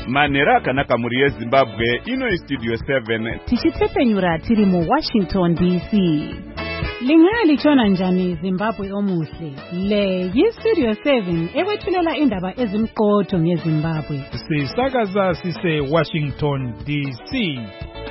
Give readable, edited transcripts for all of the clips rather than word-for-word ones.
Manera akanaka muri yeZimbabwe ino Studio 7 tichitsepenyura tiri mu Washington DC. Lingali chona njani Zimbabwe omuhle. Le yi-Studio 7 ekwethulela indaba ezimqotho ngeZimbabwe. Sisakaza sise Washington DC.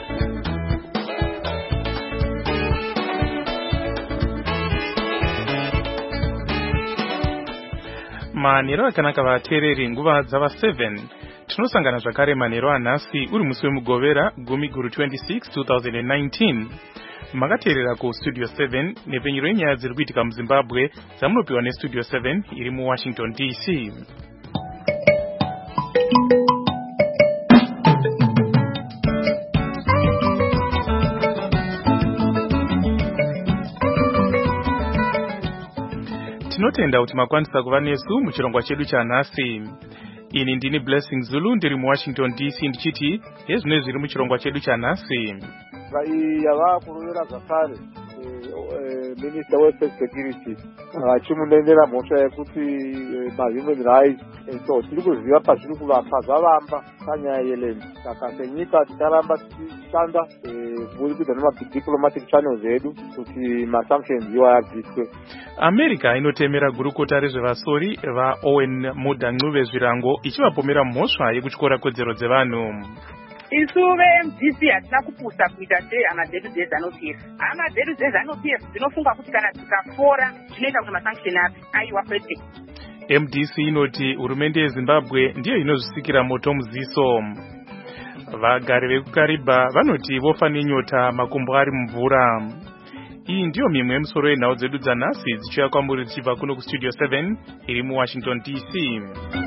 Manero akanaka vateereri nguva dzava 7 tinosangana zvakare manero anhasi uri musi wemugovera gumi guru 26 2019 makateerera ku Studio 7 nepfenyuro yenyaya dziri kuitika muZimbabwe dzamunopiwa neStudio 7 iri muWashington DC. Tinotenda kuti makwanisa kuva nesu muchirongwa chedu chanhasi. Ini ndini Blessing Zulu ndiri muWashington DC ndichiti yezvino zviri muchirongwa chedu chanhasi. Yava kuruvira zvakare Minister weSecurity achimunendera mhosva yekuti mahuman rights so tiri kuziva pazviri kuvapa zvavamba panyaya yeland. Saka senyika ticharamba tichishanda kuburikidza nemadiplomatic channels edu kuti masanctions iwa yabviswe. America inotemera gurukota rezvevasori vaOwen Mudanguve Zvirango ichivapomera mhosva yekutyora kodzero dzevanhu. Isu veMDC hatina kupusa kuita sehama dzedu dzeZANU-PF. Hama dzedu dzeZANU-PF dzinofunga kuti kana dzikafora zvinoita kuti masanction api aiwa kwete. MDC inoti hurumende yeZimbabwe ndiyo inozvisikira moto muziso. Vagari vekuKariba vanoti vofa nenyota makumbo ari mumvura. Iyi ndiyo mimwe yemusoro yenhau dzedu dzanhasi dzichiuya kwamuri dzichibva kuno kuStudio 7 iri muWashington DC.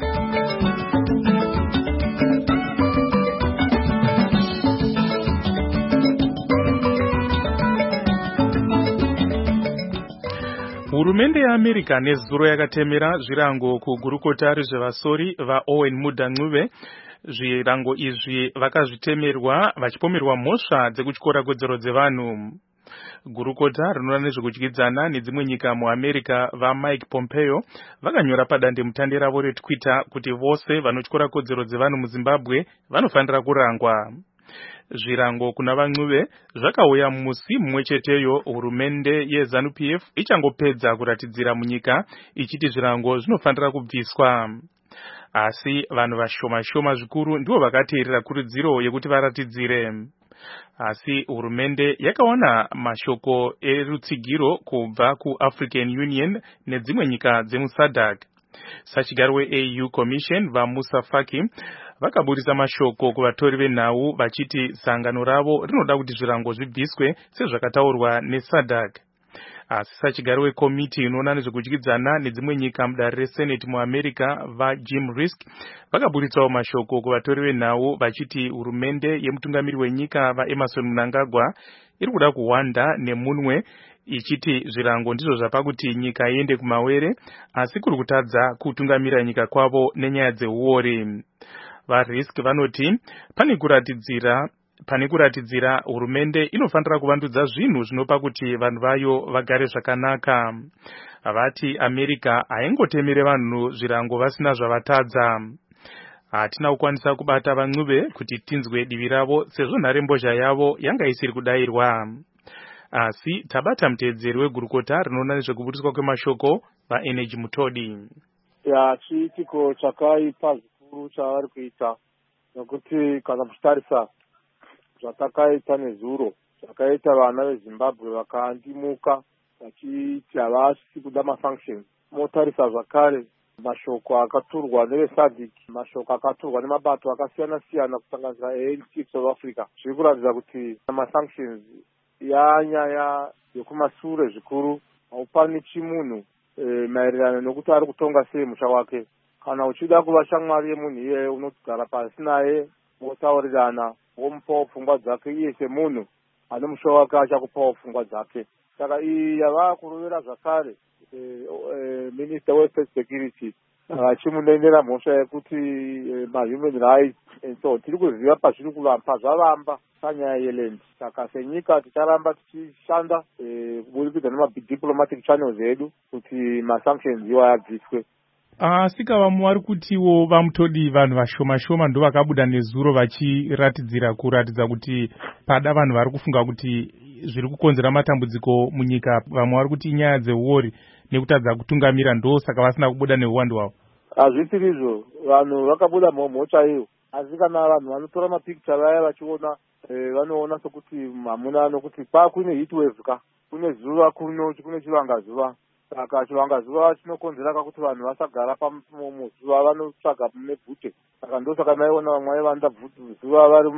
Hurumende yeAmerica nezuro yakatemera zvirango kugurukota rezvevasori vaOwen Mudanguve. Zvirango izvi vakazvitemerwa vachipomerwa mhosva dzekutyora kodzero dzevanhu. Gurukota rinoona nezvekudyidzana nedzimwe nyika muAmerica vaMike Pompeo vakanyora padande mutande ravo reTwitter kuti vose vanotyora kodzero dzevanhu muZimbabwe vanofanira kurangwa. Zvirango kuna vaNguve zvakauya musi mumwe cheteyo hurumende yeZANU-PF ichangopedza kuratidzira munyika ichiti zvirango zvinofanira kubviswa. Asi vanhu vashoma zvikuru ndivo vakateerera kurudziro yekuti varatidzire. Asi hurumende yakaona mashoko erutsigiro kubva kuAfrican Union nedzimwe nyika dzemuSADC. Sachigaro weAU Commission vaMusa Faki vakaburisa mashoko kuvatori venhau vachiti sangano ravo rinoda kuti zvirango zvibviswe sezvakataurwa neSADC. Asi sachigaro wekomiti inoona nezvekudyidzana nedzimwe nyika mudare reSenate muAmerica vaJim Risk vakaburitsawo mashoko kuvatori venhau vachiti hurumende yemutungamiri wenyika vaEmerson Mnangagwa iri kuda kuhwanda nemunwe ichiti zvirango ndizvo zvapa kuti nyika iende kumawere asi kuri kutadza kutungamira nyika kwavo nenyaya dzeuori. VaRisk vanoti pane kuratidzira hurumende inofanira kuvandudza zvinhu zvinopa kuti vanhu vayo vagare zvakanaka. Vati America haingotemere vanhu zvirango vasina zvavatadza. Hatina kukwanisa kubata vaNguve kuti tinzwe divi ravo sezvo nharembozha yavo yanga isiri kudayirwa. Asi tabata muteedzeri wegurukota rinoona nezvekuburiswa kwemashoko vaEnergy Mutodi. Chiitiko chakaipa zvikuru chavari kuita nokuti kana kutarisa zvatakaita nezuro zvakaita vana veZimbabwe vakandimuka vachiti havasi kuda masanctions. Motarisa zvakare mashoko akaturwa neveSADC, mashoko akaturwa nemabato akasiyana siyana kusanganisira ANC South Africa zviri kuratidza kuti masanctions yanyaya yekumashure zvikuru. Haupani chimunhu maererano nokuti ari kutonga sei musha wake. Kana uchida kuva shamwari yemunhu iye unogara pasi naye motaurirana womupawo pfungwa dzake iye semunhu ane musha wake achakupawo pfungwa dzake. Saka iyi yava kuruvira zvakare Minister weSecurity achimunendera mhosva yekuti mahuman rights so tiri kuziva pazviri kuvapa zvavamba panyaya yeland. Saka senyika ticharamba tichishanda kuburikidza nemadiplomatic channels edu kuti masanctions iwa yabviswe. Asika vamwe vari kutiwo vamutodi vanhu vashoma-shoma ndo vakabuda nezuro vachiratidza kuti pada vanhu vari kufunga kuti zviri kukonzera matambudziko munyika, vamwe vari kuti inyaya dzeuori nekutadza kutungamira, ndo saka vasina kubuda neuwandu hwavo. Hazvisiri izvo, vanhu vakabuda mhomho chaiyo, asi kana vanhu vanotora mapikicha vaya vachiona vanoona sokuti hamuna, nokuti kune heatwave ka, kune zuva kuno, kune chivangazuva. Saka chivangazuva chinokonzera kuti vanhu vasagara muzuva, vanotsvaga nebvute. Saka ndosaka maiona vamwe vaivanda zuva vari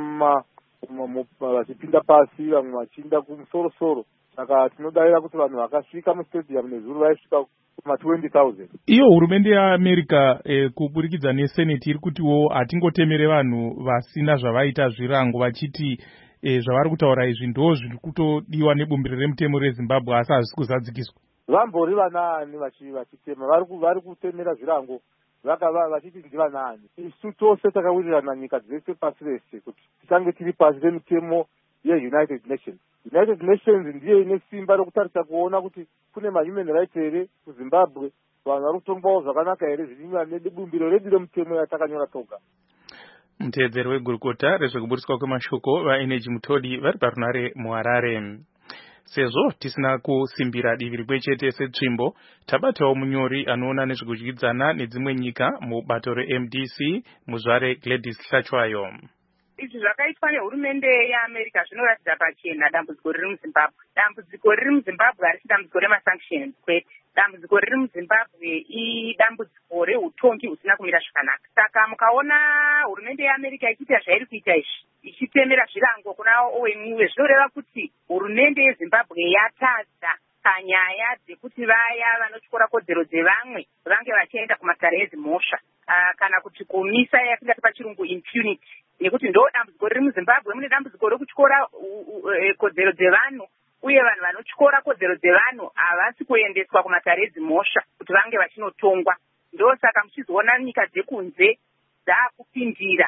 vachipinda pasi, vamwe vachiinda kumusoro-soro. Saka tinodavira kuti vanhu vakasvika mustadium nezuro vaisvika kuma-20,000. Iyo hurumende yeAmerica kuburikidza neseneti iri kutiwo hatingotemere vanhu vasina zvavaita zvirango, vachiti zvavari kutaura izvi ndo zviri kutodiwa nebumbiro remutemo reZimbabwe, asi hazvisi kuzadzikiswa. Vambori vanaani vachitema, vari kutemera zvirango vachiti ndivanaani. Isu tose takawirirana nyika dzese pasi rese kuti tisange tiri pasi remitemo yeUnited Nations. United Nations ndiyo ine simba rokutarisa kuona kuti kune mahuman rights here kuZimbabwe, vanhu vari kutongwawo zvakanaka here zvichinyanya nebumbiro redu remutemo yatakanyora toga. Muteedzeri wegurukota rezvekuburiswa kwemashoko vaeneji mutodi vari parunare muHarare. Sezvo tisina kusimbira divi rimwe chete setsvimbo, tabatawo munyori anoona nezvekudyidzana nedzimwe nyika mubato reMDC muzvare Gladys Hlachwayo. Izvi zvakaitwa nehurumende yeAmerica zvinoratidza pachena dambudziko riri muZimbabwe. Dambudziko riri muZimbabwe harisi dambudziko remasanctions kwete. Dambudziko riri muZimbabwe idambudziko reutongi husina kumira zvakanaka. Saka mukaona hurumende yeAmerica ichiita zvairi kuita izvi, ichitemera zvirango kuna ONU, zvinoreva kuti hurumende yeZimbabwe yatadza panyaya dzekuti vaya vanotyora kodzero dzevamwe vange vachienda kumasare ezimhosva, kana kuti kumisa yatingati pachirungu impunity. Nekuti ndo dambudziko riri muZimbabwe, mune dambudziko rokutyora kodzero dzevanhu, uye vanhu vanotyora kodzero dzevanhu havasi kuendeswa kumasare ezimhosva kuti vange vachinotongwa. Ndo saka muchizoona nyika dzekunze dzaakupindira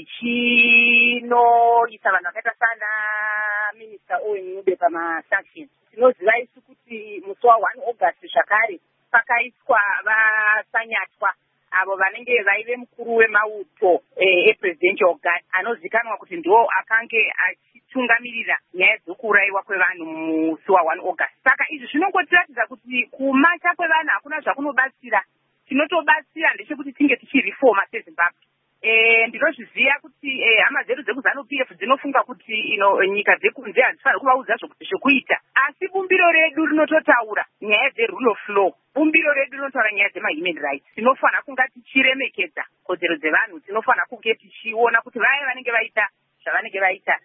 dzichinoisa vanhu vakaita sana minista ONU pamasanctions. Tinoziva isu kuti musi wa1 August zvakare pakaiswa vasanyatwa avo vanenge vaive mukuru wemauto epresidential guard anozikanwa kuti ndo akange achitungamirira nyaya dzokuurayiwa kwevanhu musi wa1 August. Saka izvi zvinongotiratidza kuti kumacha kwevanhu hakuna zvakunobatsira. Chinotobatsira ndechekuti tinge tichirifoma seZimbabwe. Ndinozviziva kuti hama dzedu dzekuZANU-PF dzinofunga kuti nyika dzekunze hadzifaniri kuvaudza zvekuita, asi bumbiro redu rinototaura nyaya dzerule of law. Bumbiro redu rinotaura nyaya dzemahuman rights. Tinofanira kunga tichiremekedza kodzero dzevanhu, tinofanira kunge tichiona kuti vaya vanenge vaita zvavanenge vaita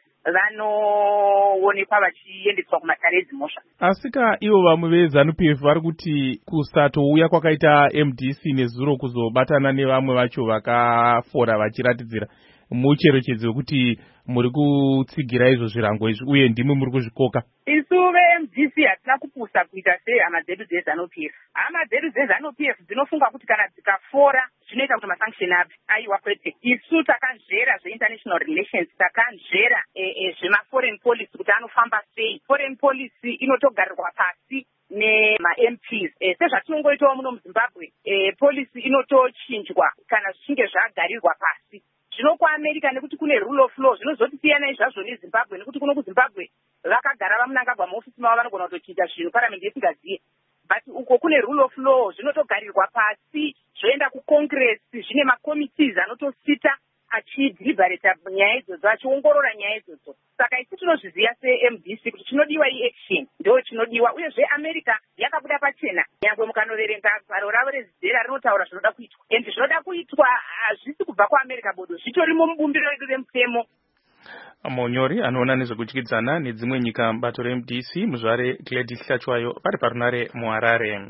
vanoonekwa vachiendeswa kumasare ezimhosva. Asika ivo vamwe veZANU-PF vari kuti kusatouya kwakaita MDC nezuro kuzobatana nevamwe vacho vakafora vachiratidzira mucherechedzo wekuti muri kutsigira izvo zvirango izvi uye ndimwe muri kuzvikoka. Isu veMDC hatina kupusa kuita sehama dzedu dzeZANU-PF. Hama dzedu dzeZANU-PF dzinofunga kuti kana dzikafora zvinoita kuti masanction api. Aiwa kwete. Isu takanzvera zveinternational relations, takanzvera zvemaforeign policy kuti anofamba sei. Foreign policy inotogarirwa pasi nema-MPs. Sezvatinongoitawo muno muZimbabwe, policy inotochinjwa kana zvichinge zvagarirwa pasi. Zvino kuAmerica nekuti kune rule of law zvinozotosiyana izvazvo neZimbabwe, nekuti kuno kuZimbabwe vakagara vamunangagwa muofisi mavo vanogona kutochiita zvinhu parliament isingaziye. But uko kune rule of law zvinotogarirwa pasi, zvoenda kuCongress, zvine makomitees anotosita achidhiliberata nyaya idzodzo, achiongorora nyaya idzodzo. Saka isi tinozviziva seMDC kuti chinodiwa action ndo chinodiwa, uyezve America yakabuda pachena. Nyangwe mukanoverenga gwaro ravo rezera rinotaura zvinoda kuitwa, ende zvinoda kuitwa hazvisi kubva kuAmerica bodo, zvitorimo mubumbiro redu remutemo. Munyori anoona nezvekudyidzana nedzimwe nyika mubato reMDC muzvare Gladys Hlachwayo pari parunare muHarare.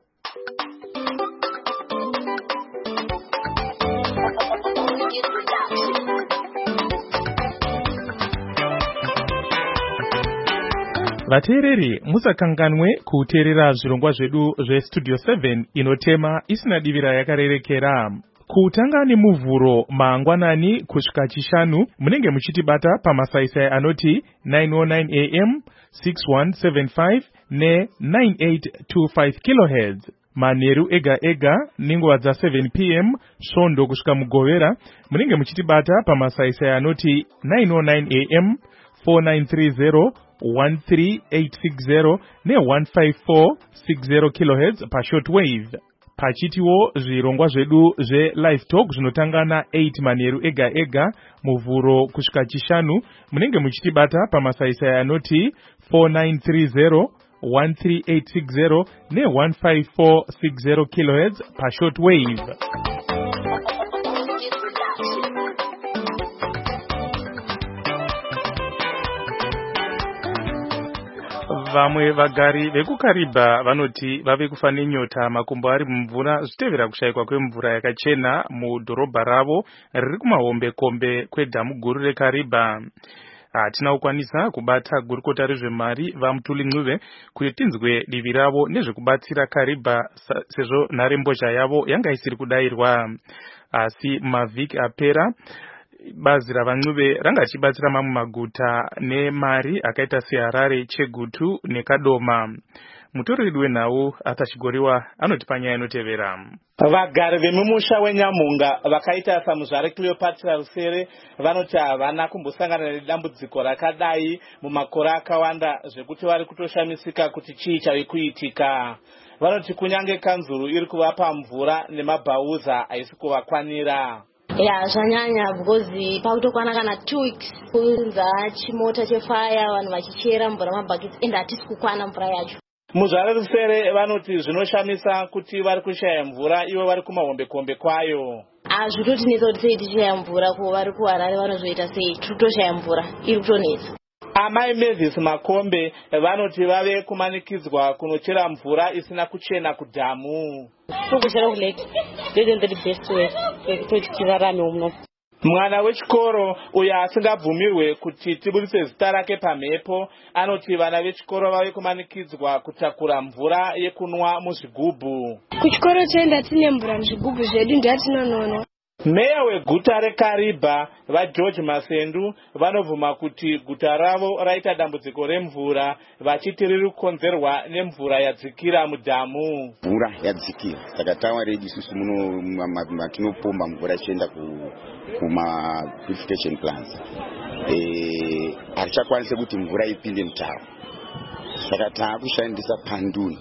Vateereri, musakanganwe kuteerera zvirongwa zvedu zveStudio 7 inotema isina divira yakarerekera. Kutanga nemuvhuro mangwanani kusvika chishanu munenge muchitibata pamasaisai anoti 909 AM, 6175 ne 9825 kHz. manheru ega ega nenguva dza7 p.m. svondo kusvika mugovera. Munenge muchitibata pamasaisai anoti 909 am 4930 13860 ne15460 kHz pashortwave. Pachitiwo zvirongwa zvedu zve-live talk zvinotanga na8 manheru ega ega muvhuro kusvika chishanu. Munenge muchitibata pamasaisai anoti 4930 13860 ne15460 kHz pashortwave. Vamwe vagari vekuKariba vanoti vave kufa nenyota makumbo ari mumvura zvitevera kushayikwa kwemvura yakachena mudhorobha ravo riri kumahombekombe kwedhamu guru reKariba. Hatina kukwanisa kubata gurukota rezvemari vaMutuli Ncube kuti tinzwe divi ravo nezvekubatsira Kariba sezvo nharembozha yavo yanga isiri kudayirwa. Asi mavhiki apera bazi ravaNcube ranga richibatsira mamwe maguta nemari akaita seHarare, Chegutu neKadoma. Mutoreri wenhau atachigoriwa anoti panyaya inotevera. Vagari vemumusha weNyamunga vakaita samuzvare Cleopatra Rusere vanoti havana kumbosangana nedambudziko rakadai mumakore akawanda zvekuti vari kutoshamisika kuti chii chave kuitika. Vanoti kunyange kanzuru iri kuvapa mvura nemabhauza haisi kuvakwanira. Zvanyanya because pakutokwana kana 2 weeks kunza chimota chefire vanhu vachichera mvura mabhaketi ende hatisi kukwana mvura yacho. Muzvare Rusere vanoti zvinoshamisa kuti vari kushaya mvura ivo vari kumahombekombe kwayo. Zvitotinetsa kuti sei tichaya mvura ko vari kuHarare vanozoita sei titoshaya mvura iri kutonetsa. Amai Mavis Makombe vanoti vave kumanikidzwa kunochera mvura isina kuchena kudhamu. Tokuchera kulake isn't the best way kuti tirarame uno. Mwana wechikoro uyo asingabvumirwe kuti tibudise zita rake pamhepo anoti vana vechikoro vave kumanikidzwa kutakura mvura yekunwa muzvigubhu. Kuchikoro tenda tine mvura muzvigubhu zvedu ndatinonono. Meya weguta reKariba vaGeorge Masendu vanovhuma kuti guta ravo raita dambudziko remvura vachiti riri kukonzerwa nemvura yadzikira mudhamu. Mvura yadzikira saka tawa redu isusu muno matinopomba mvura ichienda kuma purification plants. Hatichakwanise kuti mvura ipinde mutawa. Saka taakushandisa panduni.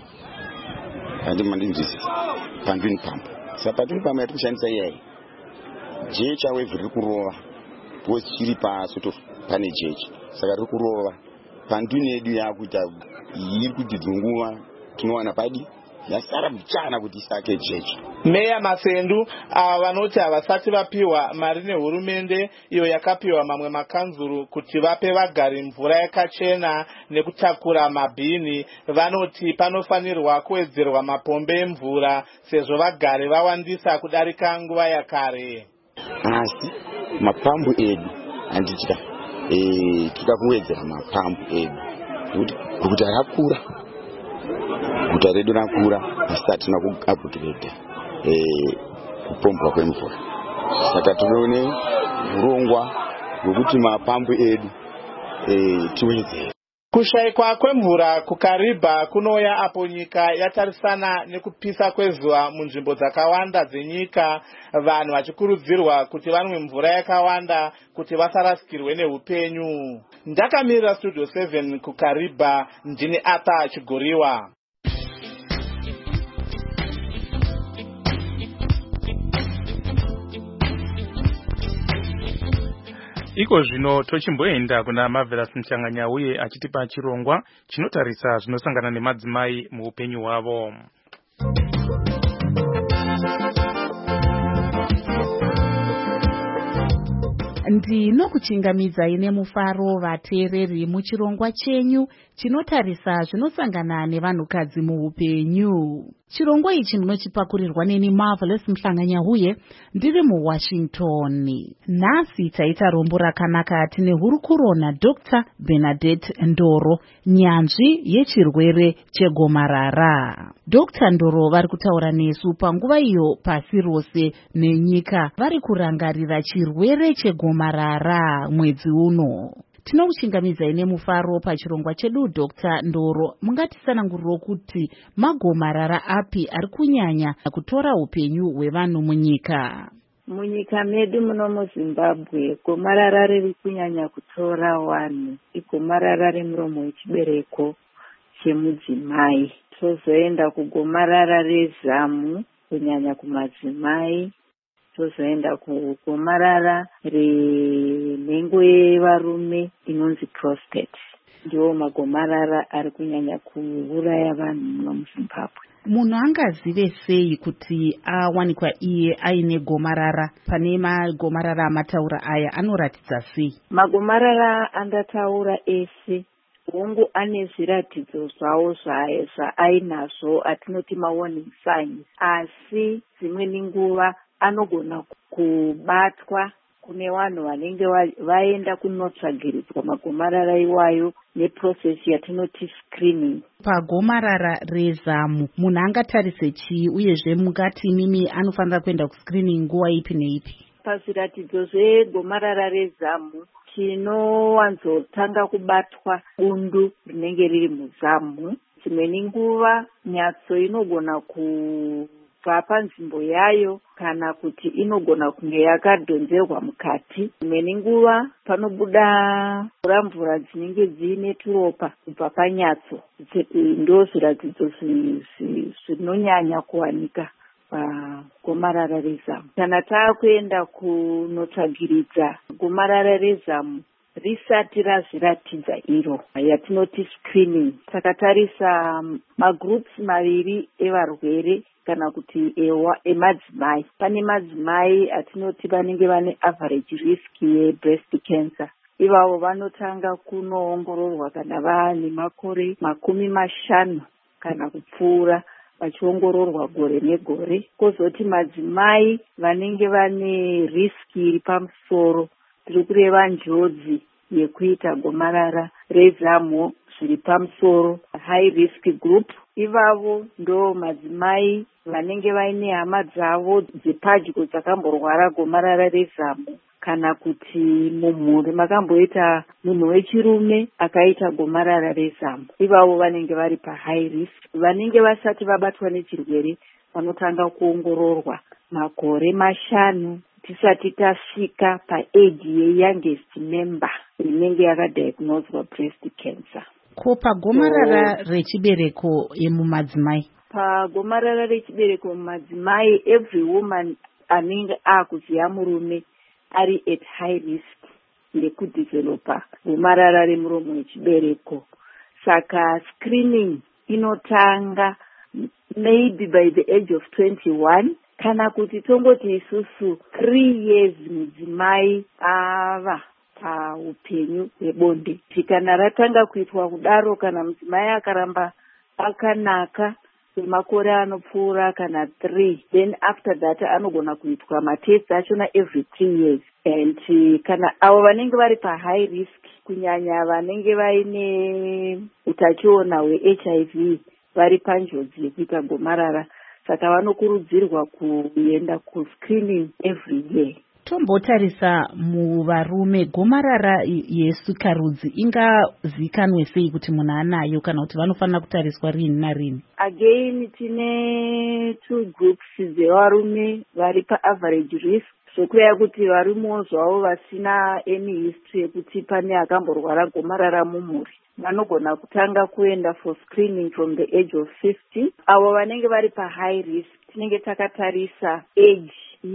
Panduni pump. Saka panduni pump yatikushandisa iyai. Jecha wave riri kurova because chiri pasoto pane jecha saka riri kurova panduni yedu yakuita iri kudhidhunguva tinowana padi yasara mchana kuti isake jecha. Meya Masendu vanoti havasati vapiwa mari nehurumende iyo yakapiwa mamwe makanzuru kuti vape vagari mvura yakachena nekutakura mabhini. Vanoti panofanirwa kuwedzerwa mapombe emvura sezvo vagari vawandisa kudarika nguva yakare. Asi mapambu edu anditya tikakuwedzera mapambu edu kuti guta rakura, guta redu rakura asi hatina kuupgrade kupombwa kwemvura. Saka tinoone urongwa hwekuti mapambu edu tiwedzere. Kushayikwa kwemvura kuKariba kunouya apo nyika yatarisana nekupisa kwezuva munzvimbo dzakawanda dzenyika, vanhu vachikurudzirwa kuti vanwe mvura yakawanda kuti vasarasikirwe neupenyu. Ndakamirira Studio 7 kuKariba, ndini Arthur Chigoriwa. Iko zvino tochimboenda kuna Marvelous Mchanganya uye achitipa chirongwa chinotarisa zvinosangana nemadzimai muupenyu hwavo. Ndinokuchingamidzai nemufaro vateereri muchirongwa chenyu chinotarisa zvinosangana nevanhukadzi muupenyu. Chirongwa ichi munochipakurirwa neni Marvelous Mhlanganya uye ndiri muWashington. Nhasi taita rombo rakanaka tine hurukuro naDr. Bernadette Ndoro, nyanzvi yechirwere chegomarara. Dr. Ndoro vari kutaura nesu panguva iyo pasi rose nenyika vari kurangarira chirwere chegomarara mwedzi uno. Tinouchingamidzai nemufaro pachirongwa chedu. Dr. Ndoro, mungatisananguriro kuti magomarara api ari kunyanya kutora upenyu hwevanhu munyika? Munyika medu muno muZimbabwe, gomarara riri kunyanya kutora vanhu igomarara remuromo wechibereko chemudzimai. Tozoenda kugomarara rezamu kunyanya kumadzimai. Tozoenda kugomarara renhengo yevarume inonzi prostate. Ndiwo magomarara ari kunyanya kuuraya vanhu muno muZimbabwe. Munhu angazive sei kuti awanikwa iye aine gomarara? Pane magomarara amataura aya anoratidza sei? Magomarara andataura ese hongu ane zviratidzo zvawo zvaainazvo atinoti mawarning signs, asi dzimweni nguva anogona kubatwa kune vanhu vanenge vaenda kunotsvagiridzwa magomarara iwayo neprocess yatinoti screening. Pagomarara rezamu munhu angatarise chii, uyezve mungati mimi anofanira kuenda kuscreening nguva ipi neipi? Pazviratidzo zvegomarara rezamu tinowanzotanga kubatwa bundu rinenge riri muzamu. Dzimweni nguva nyatso inogona kubva panzvimbo yayo kana kuti inogona kunge yakadhonzerwa mukati. Dzimweni nguva panobuda mvura dzinenge dziine turopa kubva panyatso. Ndo zviratidzo zvinonyanya kuwanika pagomarara rezamu. Kana taakuenda kunotsvagiridza gomarara rezamu risati razviratidza iro yatinoti screening, takatarisa magroups maviri evarwere kana kuti emadzimai. Pane madzimai atinoti vanenge vane average risk yebreast cancer. Ivavo vanotanga kunoongororwa kana vaane makore 50 kana kupfuura, vachiongororwa gore negore. Kozoti madzimai vanenge vane risk iri pamusoro, tiri kureva njodzi yekuita gomarara rezamu zviri pamusoro, high risk group. Ivavo ndo madzimai vanenge vaine hama dzavo dzepadyo dzakamborwara gomarara rezamu, kana kuti mumhuri makamboita munhu wechirume akaita gomarara rezamu. Ivavo vanenge vari pahigh risk. Vanenge vasati vabatwa nechirwere vanotanga kuongororwa makore 5 tisati tasvika paage yeyoungest member inenge yakadiagnoswa breast cancer. Ko pagomarara rechibereko yemumadzimai? Pagomarara rechibereko mumadzimai, every woman anenge akuziya murume ari at high risk yekudevelopa gomarara remuromo wechibereko. Saka screening inotanga maybe by the age of 21, kana kuti tongoti isusu 3 years mudzimai ava paupenyu hwebonde. Kana ratanga kuitwa kudaro, kana mudzimai akaramba akanaka kwemakore anopfuura kana 3, then after that anogona kuitwa matest achona every 3 years. And kana avo vanenge vari pahigh risk, kunyanya vanenge vaine utachiona hweHIV, vari panjodzi yekuita gomarara, saka vanokurudzirwa kuenda kuscreening every year. Tombotarisa muvarume, gomarara yesikarudzi ingazikanwe sei kuti munhu anayo, kana kuti vanofanira kutariswa rini narini? Again, tine 2 groups dzevarume vari paaverage risk, zvokureva kuti varumewo zvavo vasina any history yekuti pane akamborwara gomarara mumhuri, vanogona kutanga kuenda for screening from the age of 50. Avo vanenge vari pahigh risk tinenge takatarisa age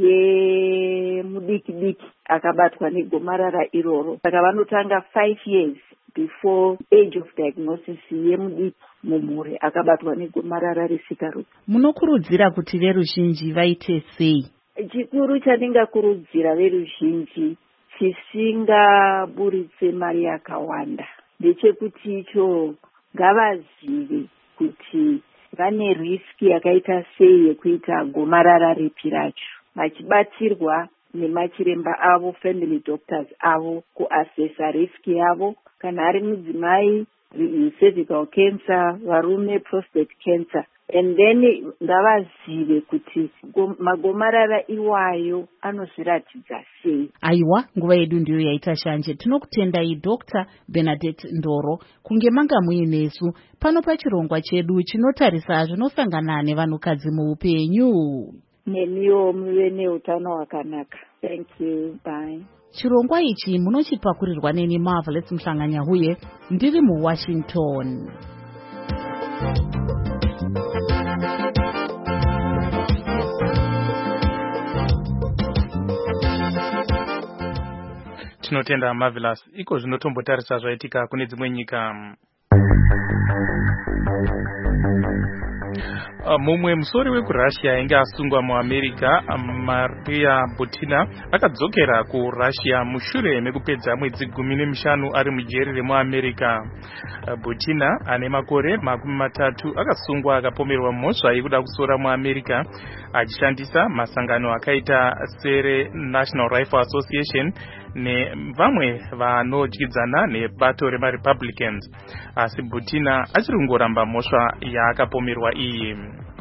yemudiki-diki akabatwa negomarara iroro, saka vanotanga 5 years before age of diagnosis yemudiki mumhuri akabatwa negomarara resikarudzi. Munokurudzira kuti veruzhinji vaite sei? Chikuru chandingakurudzira veruzhinji chisingaburitse mari yakawanda ndechekuti icho ngavazive kuti vane riski yakaita sei yekuita gomarara ripi racho, vachibatsirwa nemachiremba avo, family doctors avo, kuasesa riski yavo. Kana ari mudzimai cervical cancer, varume prostate cancer. And then ngavazive kuti magomarara iwayo anozviratidza sei. Aiwa, nguva yedu ndiyo yaita shanje. Tinokutendai Dr. Bernadette Ndoro kunge manga muinesu pano pachirongwa chedu chinotarisa zvinosangana nevanhukadzi muupenyu. Nemiwo muve neutano hwakanaka. Thank you. Bye. Chirongwa ichi munochipakurirwa neni Marvelous Mhlanganyahuye ndiri muWashington. Tinotenda Marvelous. Iko zvinotombotarisa zvaitika kune dzimwe nyika. Mumwe musori wekurussia ainge asungwa muAmerica, Maria Butina, akadzokera kuRussia mushure mekupedza mwedzi 15 ari mujeri remuAmerica. Butina ane makore 30 akasungwa akapomerwa mhosva yekuda kusora muAmerica achishandisa masangano akaita sere National Rifle Association nevamwe vanodyidzana nebato remaRepublicans. Asi Butina achiri kungoramba mhosva yaakapomerwa iyi.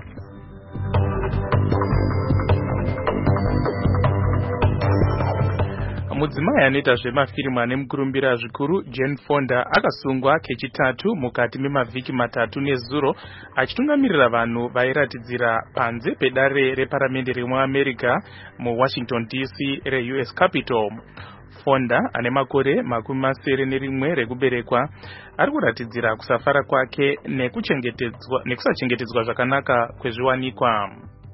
Mudzimai anoita zvemafirimu ane mukurumbira zvikuru Jane Fonda akasungwa kechitatu mukati memavhiki 3 nezuro achitungamirira vanhu vairatidzira panze pedare reparamende remuAmerica muWashington DC reUS Capitol. Fonda ane makore 71 rekuberekwa ari kuratidzira kusafara kwake nekusachengetedzwa zvakanaka kwezviwanikwa.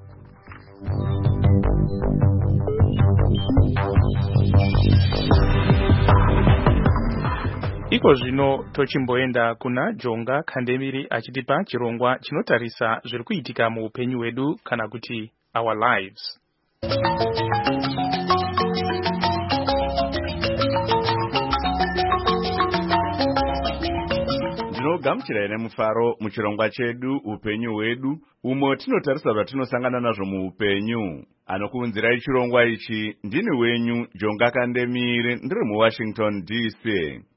Iko zvino tochimboenda kuna Jonga Kandemiri achitipa chirongwa chinotarisa zviri kuitika muupenyu hwedu kana kuti our lives. Ndinogamuchira ine mufaro muchirongwa chedu upenyu hwedu umo tinotarisa zvatinosangana nazvo muupenyu. Anokuunzirai chirongwa ichi ndini wenyu Jonga Kandemiri ndiri muWashington DC.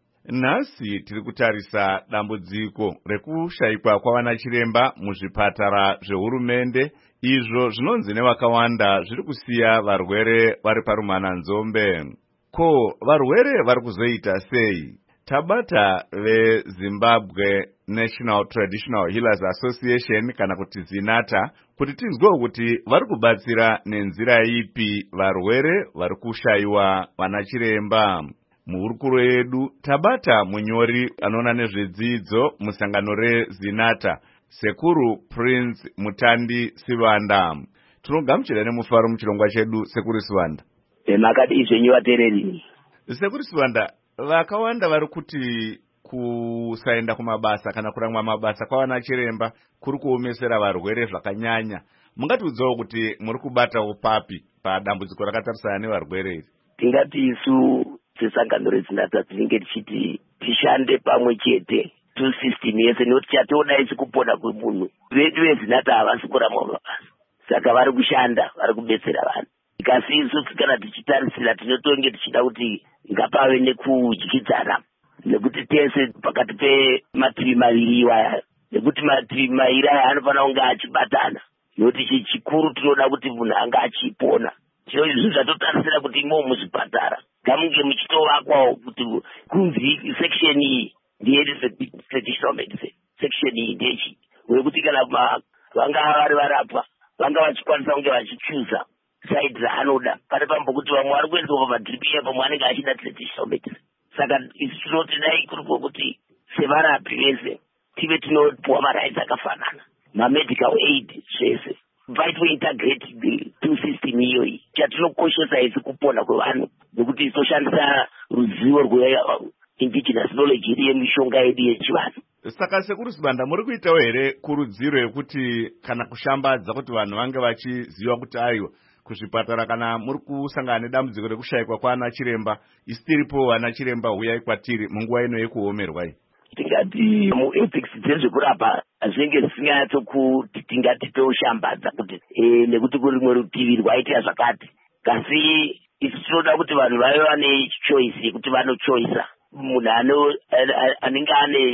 Nhasi tiri kutarisa dambudziko rekushayikwa kwavanachiremba muzvipatara zvehurumende, izvo zvinonzi nevakawanda zviri kusiya varwere vari parumananzombe. Ko, varwere vari kuzoita sei? Tabata veZimbabwe National Traditional Healers Association kana kuti ZINATA kuti tinzwewo kuti vari kubatsira nenzira ipi varwere vari kushayiwa vanachiremba. Muhurukuro yedu tabata munyori anoona nezvedzidzo musangano reZINATA, Sekuru Prince Mutandi Sivanda. Tinogamuchira nemufaro muchirongwa chedu Sekuru Sivanda. Makati izvenyu vateereri. Sekuru Sivanda, vakawanda vari kuti kusaenda kumabasa kana kuramwa mabasa kwavanachiremba kuri kuomesera varwere zvakanyanya. Mungatiudzawo kuti muri kubatawo papi padambudziko rakatarisana nevarwere iri? Tingati isu sesangano reZINATA tinenge tichiti tishande pamwe chete tusystem yese nekuti chatoda isi kupona kwemunhu. Vedu veZINATA havasi kuramwa mabasa, saka vari kushanda, vari kubetsera vanhu. Kasi isu kana tichitarisira tinotonge tichida kuti ngapave nekudyidzana, nekuti tese pakati pemativi maviri iwaya, nekuti mativi maviri aya anofanira kunge achibatana, nekuti chikuru tinoda kuti munhu anga achipona. Izvi zvatotarisira kuti imo muzvipatara ngamunge muchitovakwawo kuti kunzi section iyi ndeye-traditional medicine, section iyi ndechi, wekuti kana vanga vari varapwa vanga vachikwanisa kunge vachichuza side raanoda, pane pambokuti vamwe vari kuendwa pamadripiya pamwe anenge achida traditional medicine. Saka isi tinoti dai kuri kuti sevarapi vese tive tinopuwa marights akafanana, mamedical aid zvese, vaitointegrate the two system iyoyi. Chatinokoshesa isi kupona kwevanhu nekuti toshandisa ruzivo rwe-indigenous knowledge yedu yemishonga yedu yechivanhu. Saka Sekuru Sivanda, muri kuitawo here kurudziro yekuti kana kushambadza kuti vanhu vange vachiziva kuti aiwa kuzvipatara kana muri kusangana nedambudziko rekushayikwa kwaanachiremba, isi tiripo anachiremba huyai kwatiri munguva ino yekuomerwa iyi? Tingati muethics dzezvekurapa zvinenge zvisinganyatsokuti tingati toshambadza kuti nekuti kuri rimwe rutivi rwaitira zvakati. Kasi isi tinoda kuti vanhu vave vane choice yekuti vanochoisa. Munhu anenge ane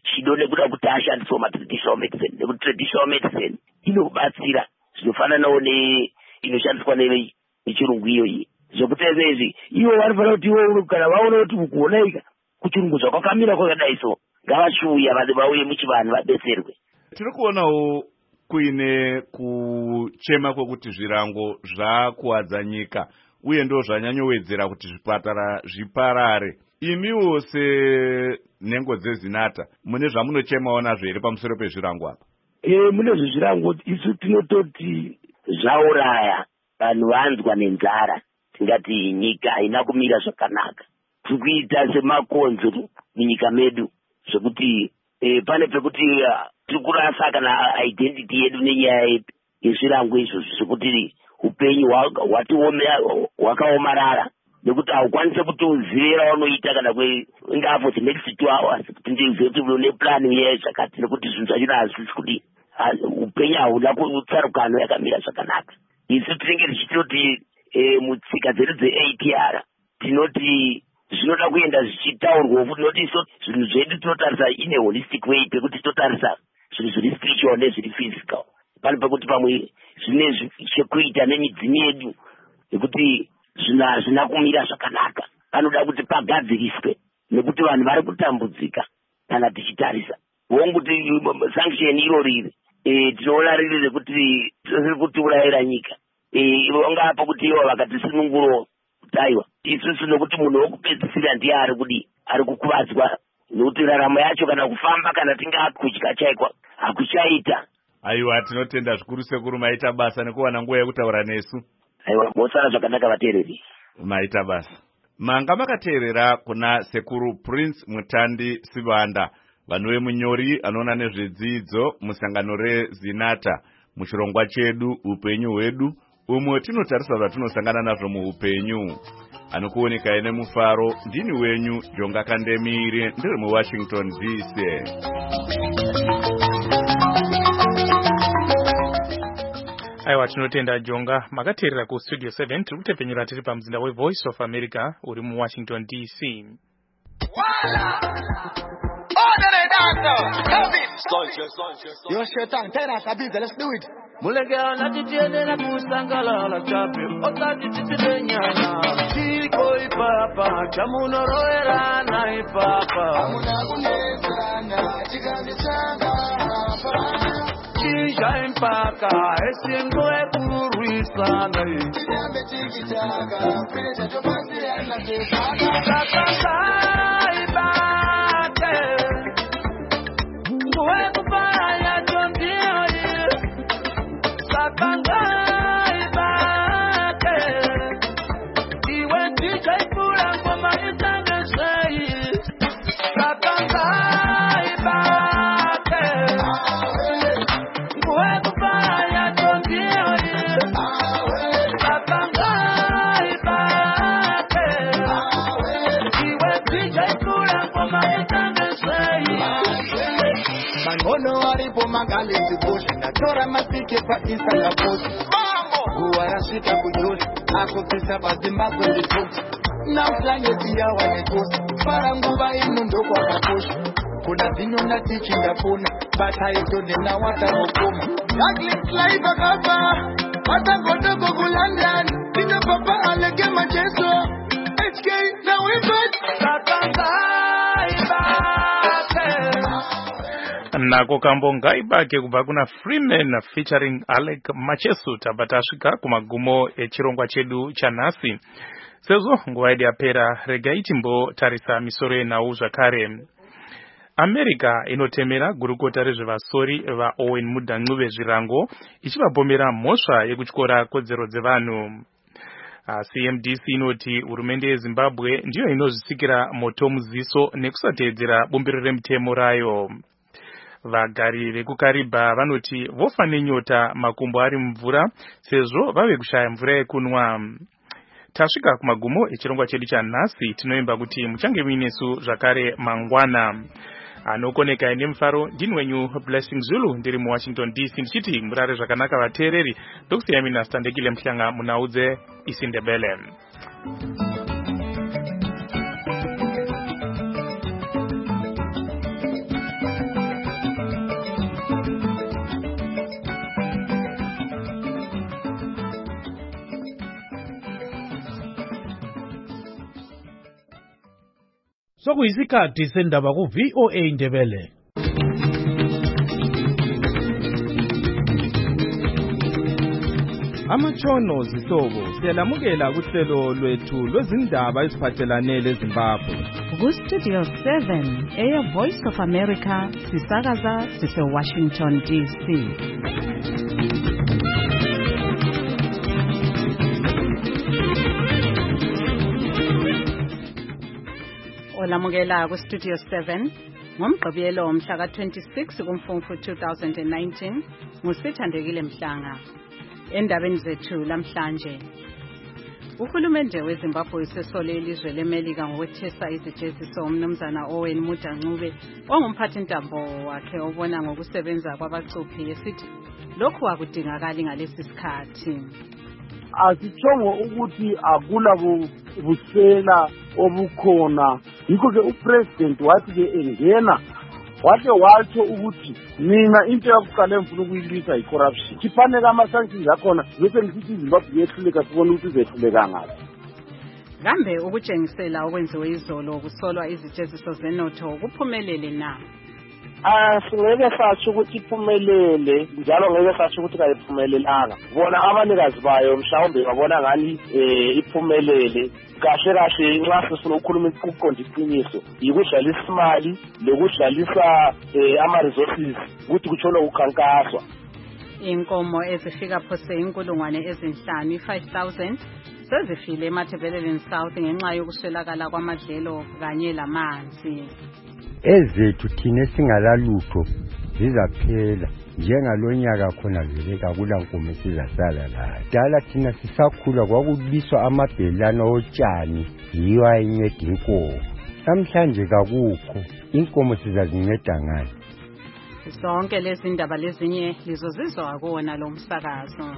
chido nekuda kuti ashandiswa matraditional medicine nekuti traditional medicine inobatsira zvinofananawo inoshandiswa nechirungu iyoyi zvokuti izvi ivo vanofanira kuti ivo kana vaona kuti kuona ika kuchirungu zvakakamira kwakadai so ngavashuya vauye muchivanhu vadetserwe. Tiri kuonawo kuine kuchema kwekuti zvirango zvakuwadza nyika uye ndo zvanyanyowedzera kuti zvipatara zviparare. Imiwo senhengo dzezinata mune zvamunochemawo nazvo here pamusoro pezvirango apa? Mune zvezvirango isu tinototi zvauraya vanhu vanzwa nenzara, tingati nyika haina kumira zvakanaka. Tiri kuita semakonzo munyika medu zvekuti pane pekuti tiri kurasa kana identity yedu nenyaya yezvirango izvozvo zvekuti upenyu hwakaomarara nekuti haukwanise kutozivera unoita kana ingafo the next 2 hours kuti ndizive kuti une plan yezvakati nekuti zvinhu zvachona hazvisi kuti upenyu hauna kutsarukano yakamira zvakanaka. Isu tinenge tichitoti mutsika dzedu dze-APR tinoti zvinoda kuenda zvichitaurwa futi noti zvinhu zvedu tinotarisa in a holistic way pekuti totarisa zvinhu zviri spiritual nezviri physical. Pane pekuti pamwe zvine chekuita nemidzimu yedu nekuti zvinhu hazvina kumira zvakanaka. Panoda kuti pagadziriswe nekuti vanhu vari kutambudzika kana tichitarisa vonguti sanction iro riri tinoona riri rekuti riri kutiurayira nyika. Vangapo kuti ivo vakatisununguro kutaiwa isusu nekuti munhu wokupedzisira ndiye ari kukuvadzwa nekuti raramo yacho kana kufamba kana tinge akudya chaikwa hakuchaita. Aiwa, tinotenda zvikuru sekuru maita basa nekuwana nguva yekutaura nesu. Aiwa, mosara zvakanaka vateereri. Maita basa. Manga makateerera kuna sekuru Prince Mutandi Sibanda, vanhu vemunyori anoona nezvedzidzo musangano rezinata muchirongwa chedu upenyu hwedu umwe tinotarisa zvatinosangana nazvo muupenyu. Anokuoneka nemufaro ndini wenyu Jonga Kandemire ndiri muWashington DC. Aiwa, tinotenda Jonga. Makateerera ku Studio 7 tiri kutepenyera tiri pamzinda weVoice of America uri muWashington DC. Yo, Shetan, tell us a bit, let's do it. Mulegea na titiene na kusangala la chape ota titite nyana chiko ipapa chamuno roera na ipapa amuna kunezana chigambi changa hapa chinja impaka esingo ekuruisana chigambe chikitaka pesa topasi ana tepaka kakaka ibate mwe kupaya chombio Magalezi bush na chora masike pa isanga bush Guarashika kujush ako pisa bazima kwenye bush na flange dia wane bush para nguva inu ndo kwa kapush kuna zinyo na tichinga puna bata ito nina wata mokuma Douglas live akapa wata kodoko kulandan tina papa alege majeso HK na wibet kakanga nako kambonga ibake kubva kuna Freeman featuring Alec Machesu. Tabva tasvika kumagumo echirongwa chedu chanhasi. Sezvo nguva yedu yapera, regai timbotarisa misoro yenhau zvakare. America inotemera gurukota rezvevasori vaOwen Mudang'uve zvirango ichivabomera mhosva yekutyora kodzero dzevanhu. CMDC inoti hurumende yeZimbabwe ndiyo inozvisikira moto muziso nekusateedzera bumbiro remutemo rayo. Vagari vekuKariba vanoti vofa nenyota makumbo ari mvura sezvo vave kushaya mvura yekunwa. Tasvika kumagumo echirongwa chedu chanhasi, tinoimba kuti muchange muinesu zvakare mangwana. Anokoneka nemufaro ndini wenyu Blessing Zulu ndiri muWashington DC ndichiti murare zvakanaka vateereri. Ndokusiyamina Standekile Mhlanga munaudze isiNdebele. Sokuyisikhathi sendaba ku VOA Indebele. Amatshono zihlobo siyalamukela kuhlelo lwethu lwezindaba eziphathelane leZimbabwe. Ku-Studio 7 Air Voice of America sisakaza sise-Washington DC. Olamukela ku-Studio 7 ngomgqibelo mhla ka-26 kuMfumfu 2019 nguSithandekile Mhlanga. Endabeni zethu lamhlanje, uhulumende weZimbabwe usesole ilizwe leMelika ngokwethesa izijeziso umnumzana Owen Muda-Ncube ongumphathintambo wakhe obona ngokusebenza kwabacuphi esithi lokhu akudingakali ngalesi sikhathi. Asitshongo ukuthi akula busela obukhona, yikho-ke upresident wathi-ke engena wathi watsho ukuthi mina into yakuqala emfuna ukuyilwisa yi-corruption. Sifanele ama-sanctions akhona bese ngisithi iZimbabwe yehluleka sibone ukuthi izehluleka ngayo. Kambe ukutshengisela okwenziwe izolo kusolwa izijeziso zenotho kuphumelele na? Singeke satsho ukuthi iphumelele njalo ngeke satsho ukuthi kayiphumelelanga. Bona abanikazi bayo mhlawumbe babona ngani iphumelele. Kahle kahle nxa sifuna ukukhuluma ukuqonda iqiniso yikudlalisa imali lokudlalisa ama-resources ukuthi kutshona ukukhankaswa. Inkomo ezifika phose 5,000 5,000 sezifile eMatabeleland South ngenxa yokuswelakala kwamadlelo kanye lamanzi. Ezethu thina singalalutho zizaphela njengalonyaka khona vele kakula nkomo sizasala la. Dala thina sisakhula kwakuliswa amabhelana otshani yiyo ayinceda inkomo. Namhlanje kakukho, inkomo sizazinceda ngani? Zonke lezi ndaba lezinye lizozizwa kuwona lo msakazo.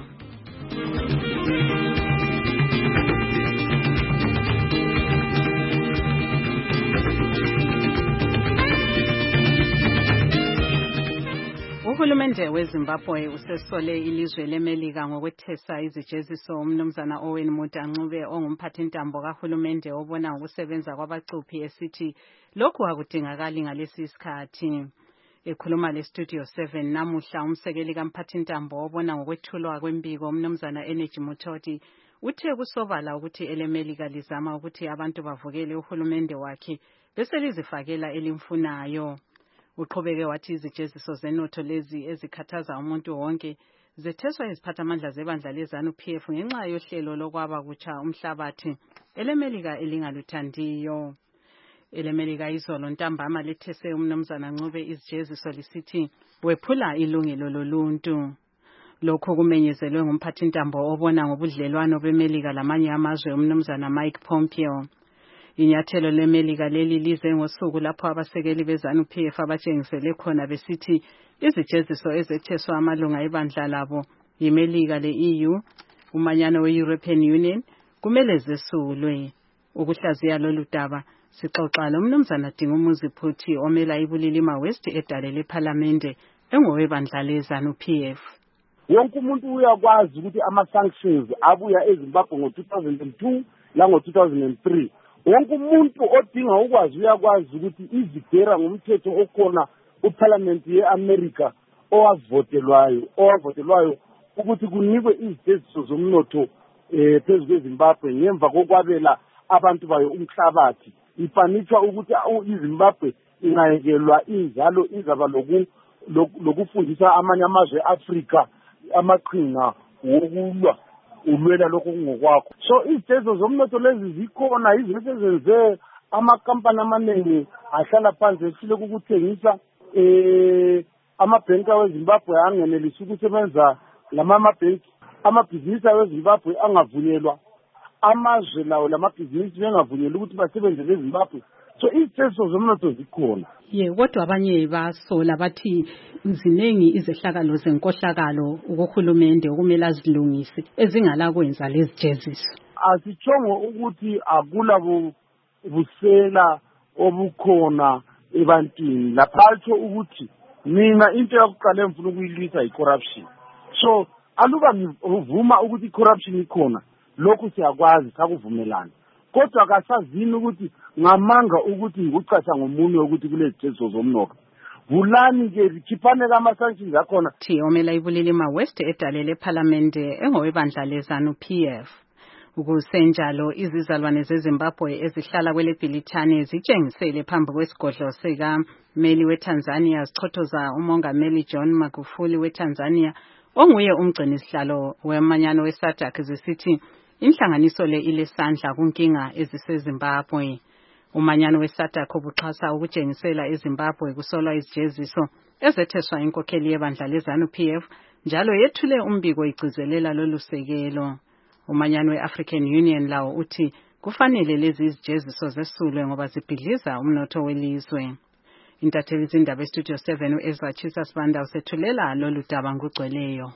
Uhulumende weZimbabwe usesole ilizwe leMelika ngokwethesa izijeziso umnumzana Owen Muda-Ncube ongumphathintambo kahulumende obona ngokusebenza kwabacuphi esithi lokhu akudingakali ngalesi sikhathi. Ekhuluma leStudio 7 namuhla umsekeli kamphathintambo obona ngokwethulwa kwembiko umnumzana Energy Mutoti uthe kusobala ukuthi eleMelika lizama ukuthi abantu bavukele uhulumende wakhe bese lizifakela elimfunayo. Uqhubeke wathi izijeziso zenotho lezi ezikhathaza umuntu wonke zetheswa iziphathamandla zebandla leZANU-PF ngenxa yohlelo lokwaba kutsha umhlabathi eleMelika elingaluthandiyo. EleMelika izolo ntambama lethese umnumzana Ncube izijeziso lisithi wephula ilungelo loluntu. Lokho kumenyezelwe ngumphathintambo obona ngobudlelwano beMelika lamanye amazwe umnumzana Mike Pompeo. Inyathelo leMelika leli lize ngosuku lapho abasekeli beZANU-PF abatshengisele khona besithi izijeziso ezetheswa amalunga ebandla labo yiMelika le-EU umanyano we-European Union kumele zesulwe. Ukuhlaziya lolu daba sixoxa lomnumzana Dingumuzi Phuthi omela iBulilima West edale lePhalamende engowebandla leZANU-PF. Wonke umuntu uyakwazi ukuthi ama-sanctions abuya eZimbabwe ngo-2002 lango-2003. Wonke umuntu odinga ukwazi uyakwazi ukuthi izigera ngomthetho okhona uParliament ye-America owavotelwayo ukuthi kunikwe izijeziso zomnotho phezu kweZimbabwe ngemva kokwabela abantu bayo umhlabathi. Ifanishwa ukuthi iZimbabwe ingayekelwa injalo izaba lokufundisa amanye amazwe e-Afrika amaqhinga wokulwa ulwela lokho kungokwakho. So izijeziso zomnotho lezi zikhona izinto ezenze amakampani amaningi ahlala phansi ehlule ukuthengisa amabhenki weZimbabwe angenelisi ukusebenza lamabhenki. Amabhizinisi weZimbabwe angavunyelwa, amazwe lawo lamabhizinisi bengavunyelwa ukuthi basebenze eZimbabwe. So izijeziso zomnotho zikhona. Kodwa abanye basola bathi ziningi izehlakalo zenkohlakalo ukuhulumende okumele azilungise ezingalakwenza lezi jeziso. Asitshongo ukuthi akula busela obukhona ebantwini laphatsho ukuthi mina into yakuqala emfuna ukuyilwisa yi-corruption. So aluba ngivuma ukuthi i-corruption ikhona lokhu siyakwazi sakuvumelana. kodwa kasazini ukuthi ngamanga ukuthi ngucatsha ngomunye ukuthi kule jezo zomnotho vulani ke khiphane kama-sanctions akhona. Omela Ibulilima West edalele ephalamende engowebandla leZANU-PF. Ukusenjalo izizalwane zeZimbabwe ezihlala kwele Bhilithane zitshengisele phambi kwesigodlo sikammeli weTanzania zichothoza umongameli John Magufuli weTanzania onguye umgcinisihlalo wemanyano weSADC zisithi inhlanganiso le ilesandla kunkinga eziseZimbabwe. Umanyano weSADC ubuxhasa ukutshengisela eZimbabwe kusolwa izijeziso ezetheswa inkokheli yebandla leZANU-PF njalo yethule umbiko igcizelela lolu sekelo. Umanyano we-African Union lawo uthi kufanele lezi izijeziso zesulwe ngoba zibhidliza umnotho welizwe. Intatheli zindaba eStudio 7 uEzra Chisa Sibanda usethulela lolu daba ngugcweleyo.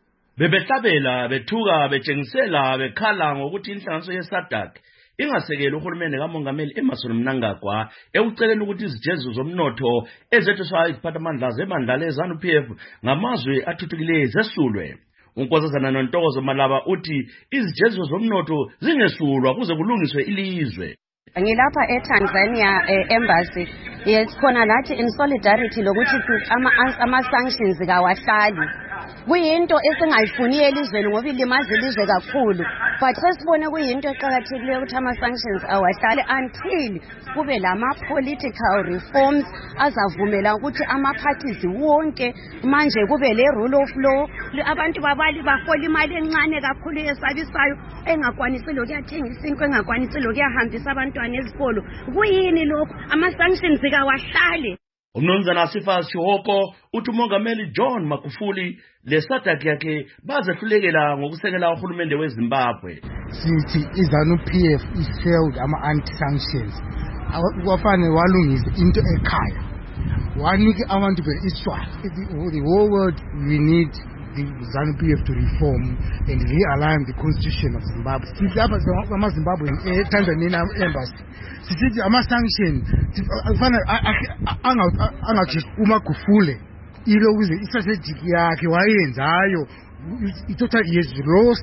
Bebehlabela bethuka betshengisela bekhala ngokuthi inhlanganiso yeSADC ingasekela uhulumende kamongameli Emmerson Mnangagwa ekuceleni ukuthi izijeziso zomnotho ezetheswa iziphathamandla zebandla leZANU-PF ngamazwe athuthukileyo zesulwe. Unkosazana Nontokozo Malaba uthi izijeziso zomnotho zingesulwa kuze kulungiswe ilizwe. Ngilapha eTanzania embassy yesikhona lathi in solidarity lokuthi ama-sanctions kawahlali. Kuyinto esingayifuniyo elizweni ngoba ilimaza ilizwe kakhulu, but sesibone kuyinto eqakathekileyo ukuthi ama-sanctions awahlale until kube lama-political reforms azavumela ukuthi ama-parties wonke manje kube le-rule of law, abantu bafola imali encane kakhulu esabisayo engakwanisi lokuyathenga isinkwa engakwanisi lokuyahambisa abantwana ezikolo. Kuyini lokho? Ama-sanctions kawahlale. Umnumzana Sifas Chihoko uthi umongameli John Magufuli leSADC yakhe bazehlulekela ngokusekela uhulumende weZimbabwe. Sithi iZANU-PF failed ama-anti-sanctions. Wafane walungisa into ekhaya. Wanike abantu be-Israel. The whole world, we need the ZANU-PF to reform and realign the constitution of Zimbabwe. Sithi lapha ama-Zimbabwean Tanzania embassy sithi ama-sanction afana angathi uMagufuli ilokuze i-strategic yakhe wayenzayo total has lost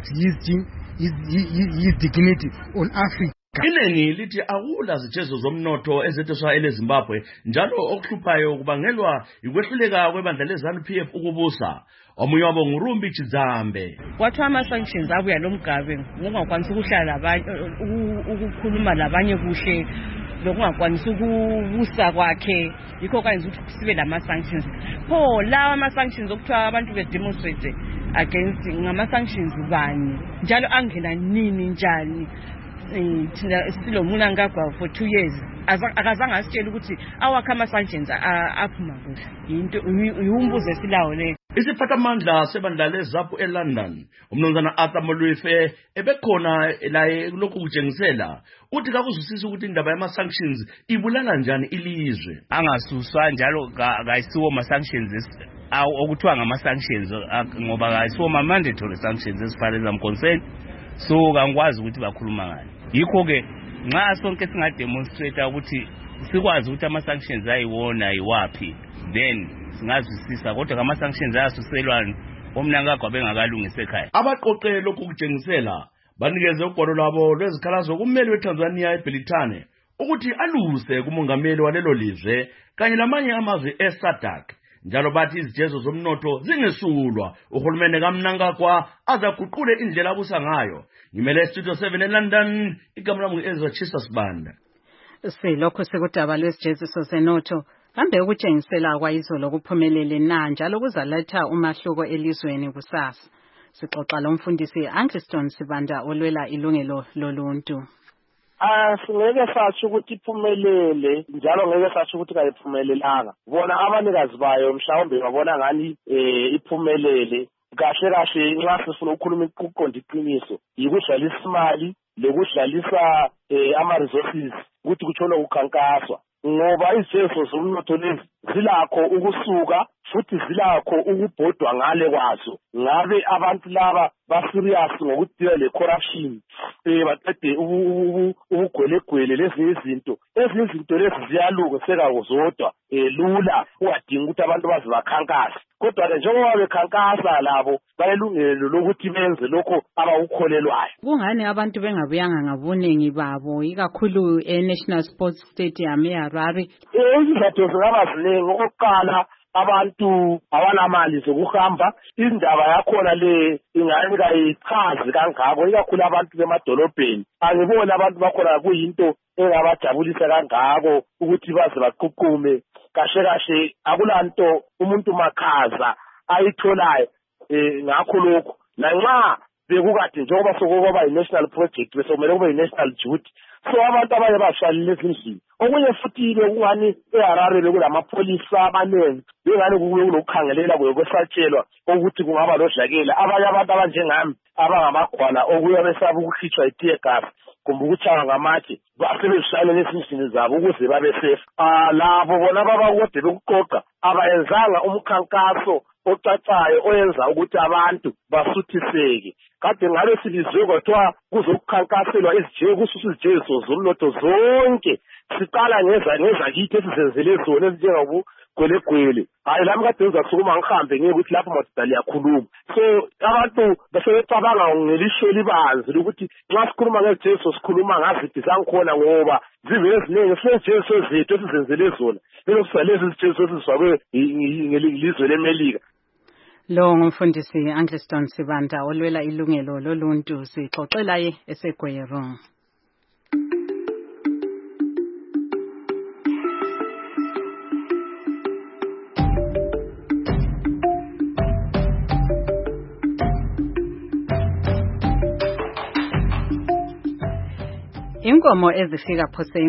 his dignity on Africa. Iningi lithi akula zijezo zomnotho ezetheswa eleZimbabwe njalo okuhluphayo kubangelwa ukwehluleka kwebandla leZANU-PF ukubusa. Omunye wabo nguRumbi Chidzambe. Kwathiwa ama-sanctions abuya lomgabe ngokungakwanisa ukuhlala labanye ukukhuluma labanye kuhle lokungakwanisa ukubusa kwakhe yikho kwenza ukuthi sibe lama-sanctions. Pho lawa ama-sanctions okuthiwa abantu bedemonstrate against ngama-sanctions bani njalo angena nini njani. Thina silo Mnangagwa for 2 years akazange asitshela ukuthi awakha ama-sanctions aphuma kuhle. Yinto umbuzo esilawo le. Isiphathamandla sebandla leZAPU eLondon umnumzana Arthur Molwefe ebekhona la lokhu kutshengisela uthi kakuzwisisa ukuthi indaba yama-sanctions ibulala njani ilizwe. Angasuswa njalo kayisiwo ma-sanctions okuthiwa ngama-sanctions ngoba kayisiwo ma-mandatory sanctions as far as I'm concerned, so kangikwazi ukuthi bakhuluma ngani. Yikho-ke nxa sonke singademonstrate ukuthi sikwazi ukuthi ama-sanctions ayiwona yiwaphi then singazwisisa kodwa ngama-sanctions ayasuselwani oMnangagwa bengakalungise ekhaya. Abaqoqe lokhu kutshengisela banikeze ugwalo lwabo lwezikhalazo kummeli weTanzania eBhilithane ukuthi aluse kumongameli walelo lizwe kanye lamanye amazwe eSADC njalo bathi izijezo zomnotho zingesulwa uhulumende kaMnangagwa azaguqule indlela abusa ngayo. Ngimele Studio 7 eLondon, igama lami nguEzra Chisa Sibanda. Silokho sekudaba lwezijeziso zenotho kambe ukutshengisela kwayizolo kuphumelele na njalo kuzaletha umahluko elizweni kusasa. Sixoxa lo mfundisi Angliston Sibanda olwela ilungelo loluntu. Singeke sathi ukuthi iphumelele njalo ngeke sathi ukuthi kayiphumelelanga. Bona abanikazi bayo mhlawumbe babona ngani iphumelele kahle kahle nxa sifuna ukukhuluma ukuqonda iqiniso yikudlalisa imali lokudlalisa ama-resources ukuthi kutshona ukukhankaswa ngoba izijeziso zomnotho lezi zilakho ukusuka futhi zilakho ukubhodwa ngale kwazo. Ngabe abantu laba ba-serious ngokudila le-corruption baqede ubugwelegwele lezinye izinto lezi ziyalungiseka zodwa lula ungadingi ukuthi abantu baze bakhankase. Kodwa-ke njengoba bekhankasa labo bayelungelo lokuthi benze lokho abakukholelwayo. Kungani abantu bengabuyanga ngabuningi babo ikakhulu e-National Sports Stadium eHarare? Izizathu zingaba ziningi. Okokuqala, abantu abanamali zokuhamba, indaba yakhona le ingani kayichazi kangako, ikakhulu abantu bemadolobheni. Angiboni abantu bakhona kuyinto engabajabulisa kangako ukuthi baze baququme. Kahle akulanto umuntu makhaza ayitholayo ngakho lokho. Lanxa bekukade njengoba sokuba i-national project bese kumele kube i-national duty, so abantu abanye bashalile ezindlini. Okunye futhi kungani eHarare bekulamapholisa amaningi, bengani kulokukhangelela kwesatshelwa ukuthi kungaba lodlakela. Abanye abantu abanjengami abangamagwala okuya besaba ukukhitshwa itear gas kumbe ukutshaya ngamatshe basebenzisane nezindlini zabo ukuze babe safe. Labo bona babakode bekuqoqa abayenzanga umkhankaso ocacayo oyenza ukuthi abantu basuthiseke. Kade ngabe silizwe kwathiwa kuzokukhankaselwa kususwa izijeziso zomnotho zonke. Siqala ngezakithi esizenzele zona ezinjengabugwelegwele. Hayi lami kade ngizasukuma ngihambe ngeke ukuthi lapho madoda liyakhuluma. So abantu basebecabanga ngelishwe libanzi ukuthi nxa sikhuluma ngezijeziso sikhuluma ngaziphi zangikhona ngoba zivele eziningi sinezijeziso zethu esizenzele zona. Lezi zijeziso ezizifakwe ngilizwe leMelika. Lo ngumfundisi Angliston Sibanda olwela ilungelo loluntu, sixoxela ye eseGweru. Inkomo ezifika phose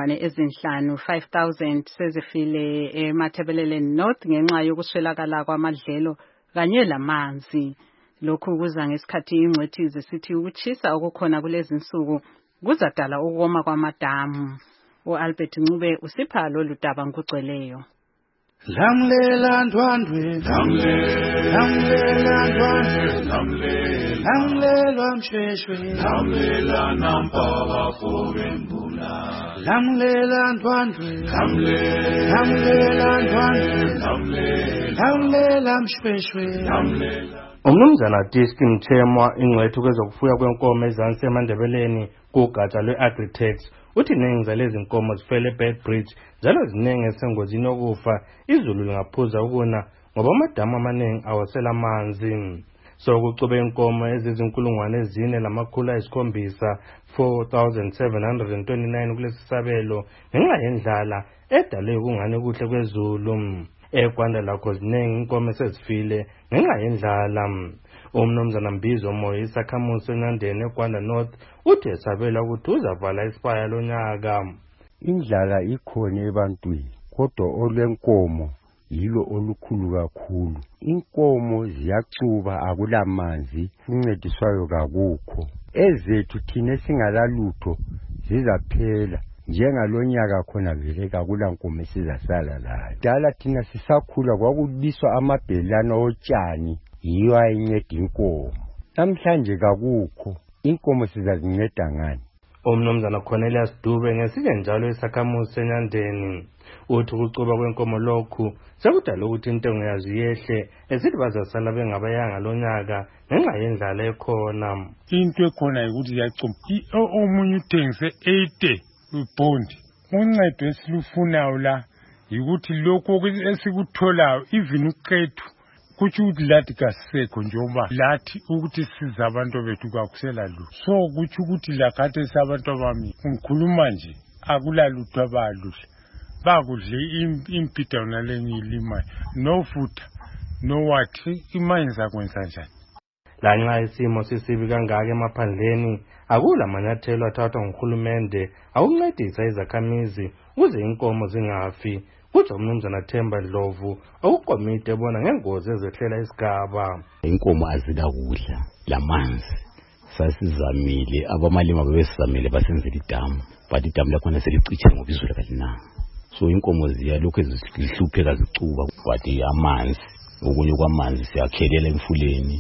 5,000 sezifile eMathebeleleni North ngenxa yokuswelakala kwamadlelo kanye lamanzi. Lokhu kuza ngesikhathi ingcwethi zisithi ukuchisa okukhona kulezi insuku kuzadala ukoma kwamadamu. uAlbert Ncube usipha lolu daba ngugcweleyo. Lamlela ndwandwe, lamlela ndwandwe, lamlela msheshwe, lamlela nampaka fobembula, lamlela ndwandwe, lamlela ndwandwe, lamlela msheshwe, lamlela. Umnumzana Diski Mthemwa ingcwethu kwezokufuya kwenkomo eZansi eMandebeleni kugatsha lwe-Agritex uthi iningi zalezi nkomo zifele eBedbridge njalo ziningi esengozini yokufa izulu lingaphuza ukuna ngoba amadamu amaningi awasela amanzi. So kucube inkomo ezizinkulungwane 4,729 kulesi sabelo ngenxa yendlala edale kungani kuhle kwezulu. eGwanda lakho ziningi inkomo esezifile ngenxa yendlala. Umnumzana Mbizo Moyo isakhamuzi eNandeni eGwanda North uthi esabela ukuthi uzavala isipaya lonyaka. Indlala ikhona ebantwini kodwa olwenkomo yilo olukhulu kakhulu. Inkomo ziyacuba akulamanzi uncediswayo kakukho. Ezethu thina singalalutho zizaphela. Njengalonyaka khona vele kakula nkomo esizasala la. Dala thina sisakhula kwakuliswa amabhelana otshani yiyo ayinceda inkomo. Namhlanje kakukho. Inkomo sizazinceda ngani? Umnumzana Cornelius Dube ngesike njalo isakhamuzi seNandeni uthi ukucuba kwenkomo lokhu sekudala ukuthi intengo yazo yehle esithi bazasala bengabayanga lonyaka ngenxa yendlala ekhona. Into ekhona ukuthi yacuma omunye uthengise 80 ubondi. Uncedo esilufunayo la yikuthi lokho esikutholayo even uqethu kuthi ukuthi lathi kasekho njengoba lathi ukuthi siza abantu bethu kakusela lutho. So kuthi ukuthi lakade sabantu abami ngikhuluma nje akulalutho abaluhle bakudle impida nalenye ilima no futha no wathi imanje zakwenza njani. Lanxa isimo sisibi kangaka emaphandleni akula manyathelo athathwa nguhulumende akuncedisa izakhamizi ukuze inkomo zingafi. Kuthi umnumzana Themba Dlovu okukomite ebona ngengozi ezehlela isigaba. Inkomo azilakudla lamanzi sasizamile abamalima babesizamile basenzela idamu but idamu lakhona selicitshe ngoba izulu kalinanga. So inkomo ziyalokhu zihlupheka zicuba but amanzi okunye kwamanzi siyakhelela emfuleni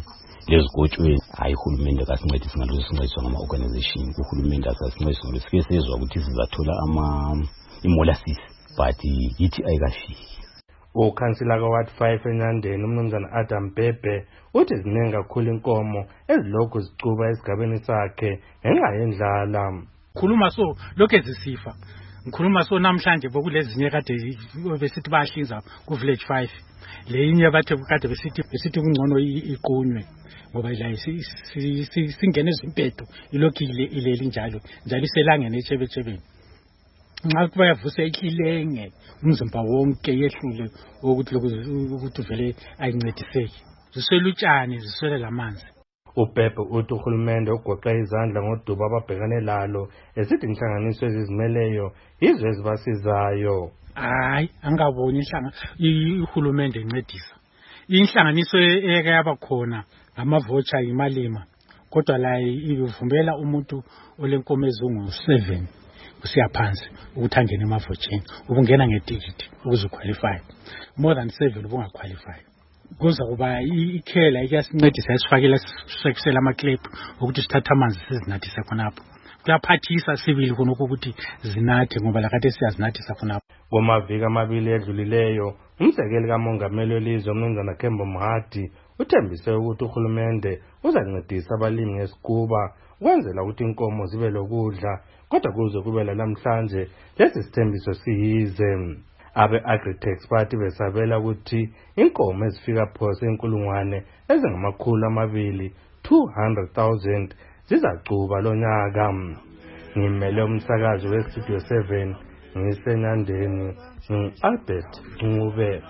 lezigotshweni hayi uhulumende kasincedise ngalo sincediswa ngama-organization. Uhulumende asasincedise ngalo sike sezwa ukuthi sizathola i-molasses but yithi ayikafiki. Ukhansila kaWard 5 eNyandeni umnumzana Adam Bhebhe uthi ziningi kakhulu inkomo ezilokhu zicuba esigabeni sakhe ngenxa yendlala. Khuluma so lokhu ezisifa. Ngikhuluma so namhlanje bokulezinye kade besithi bayahlinza ku village 5. Leyinye bathe kade besithi kungcono iqunywe ngoba la singene ezimpedo ilokhu ileli njalo iselangene echebechebeni. Nxa kubayavusa ihlilenge umzimba wonke yehlule ukuthi vele ayincediseki. Ziselutshane ziswele lamanzi. UBhebhe uthi uhulumende ugoqa izandla ngodubo ababhekane lalo esithi inhlanganiso ezizimeleyo izwe ezibasizayo. Hayi angaboni ihulumende encedisa. Inhlanganiso eke yabakhona ngamavocha imalima kodwa la ivumbela umuntu olenkomo ezungu 7 kusiya phansi ukuthi angene emavotsheni ubungena ngetikiti ukuze uqualify. More than 7 ubungaqualify. Kuza kuba ikhela ikuyasincedisa esifakela sekusela amaclip ukuthi sithatha amanzi sizinathise khonapho. Kuyaphathisa sibili khonokho ukuthi zinathe ngoba lakade siyazinathisa khonapho. Ngomaviki amabili edlulileyo umsekeli kamongameli welizwe umnumzana Kembo Mohadi uthembise ukuthi uhulumende uzancedisa abalimi ngesikuba ukwenzela ukuthi inkomo zibe lokudla kodwa kuze kube namhlanje lesi sithembiso siyize. Abe-Agritex bathi besabela ukuthi inkomo ezifika phose inkulungwane ezingama200,000 200,000 zizacuba lonyaka. Ngimele umsakazi weStudio 7 ngiseNyandeni Albert Ncube.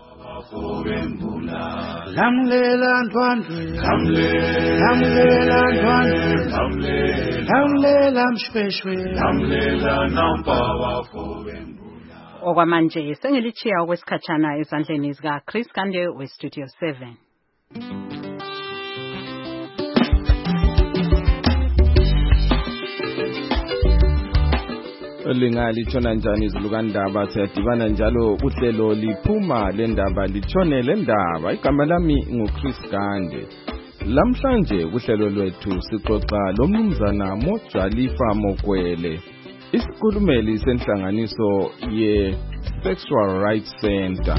Lamlela ntwandwe lamlela ntwandwe lamlela mshweshwe lamlela nampa wafube. Okwamanje sengilichiya okwesikhatshana ezandleni zika Chris Kande weStudio 7. Lingalitshona njani izulu kandaba siyadibana njalo uhlelo liphuma lendaba litshone lendaba. Igama lami nguChris Kande. Lamhlanje kuhlelo lwethu sixoxa lomnumzana Mojalifa Mokwele, isikhulumeli senhlanganiso ye-Sexual Rights Center.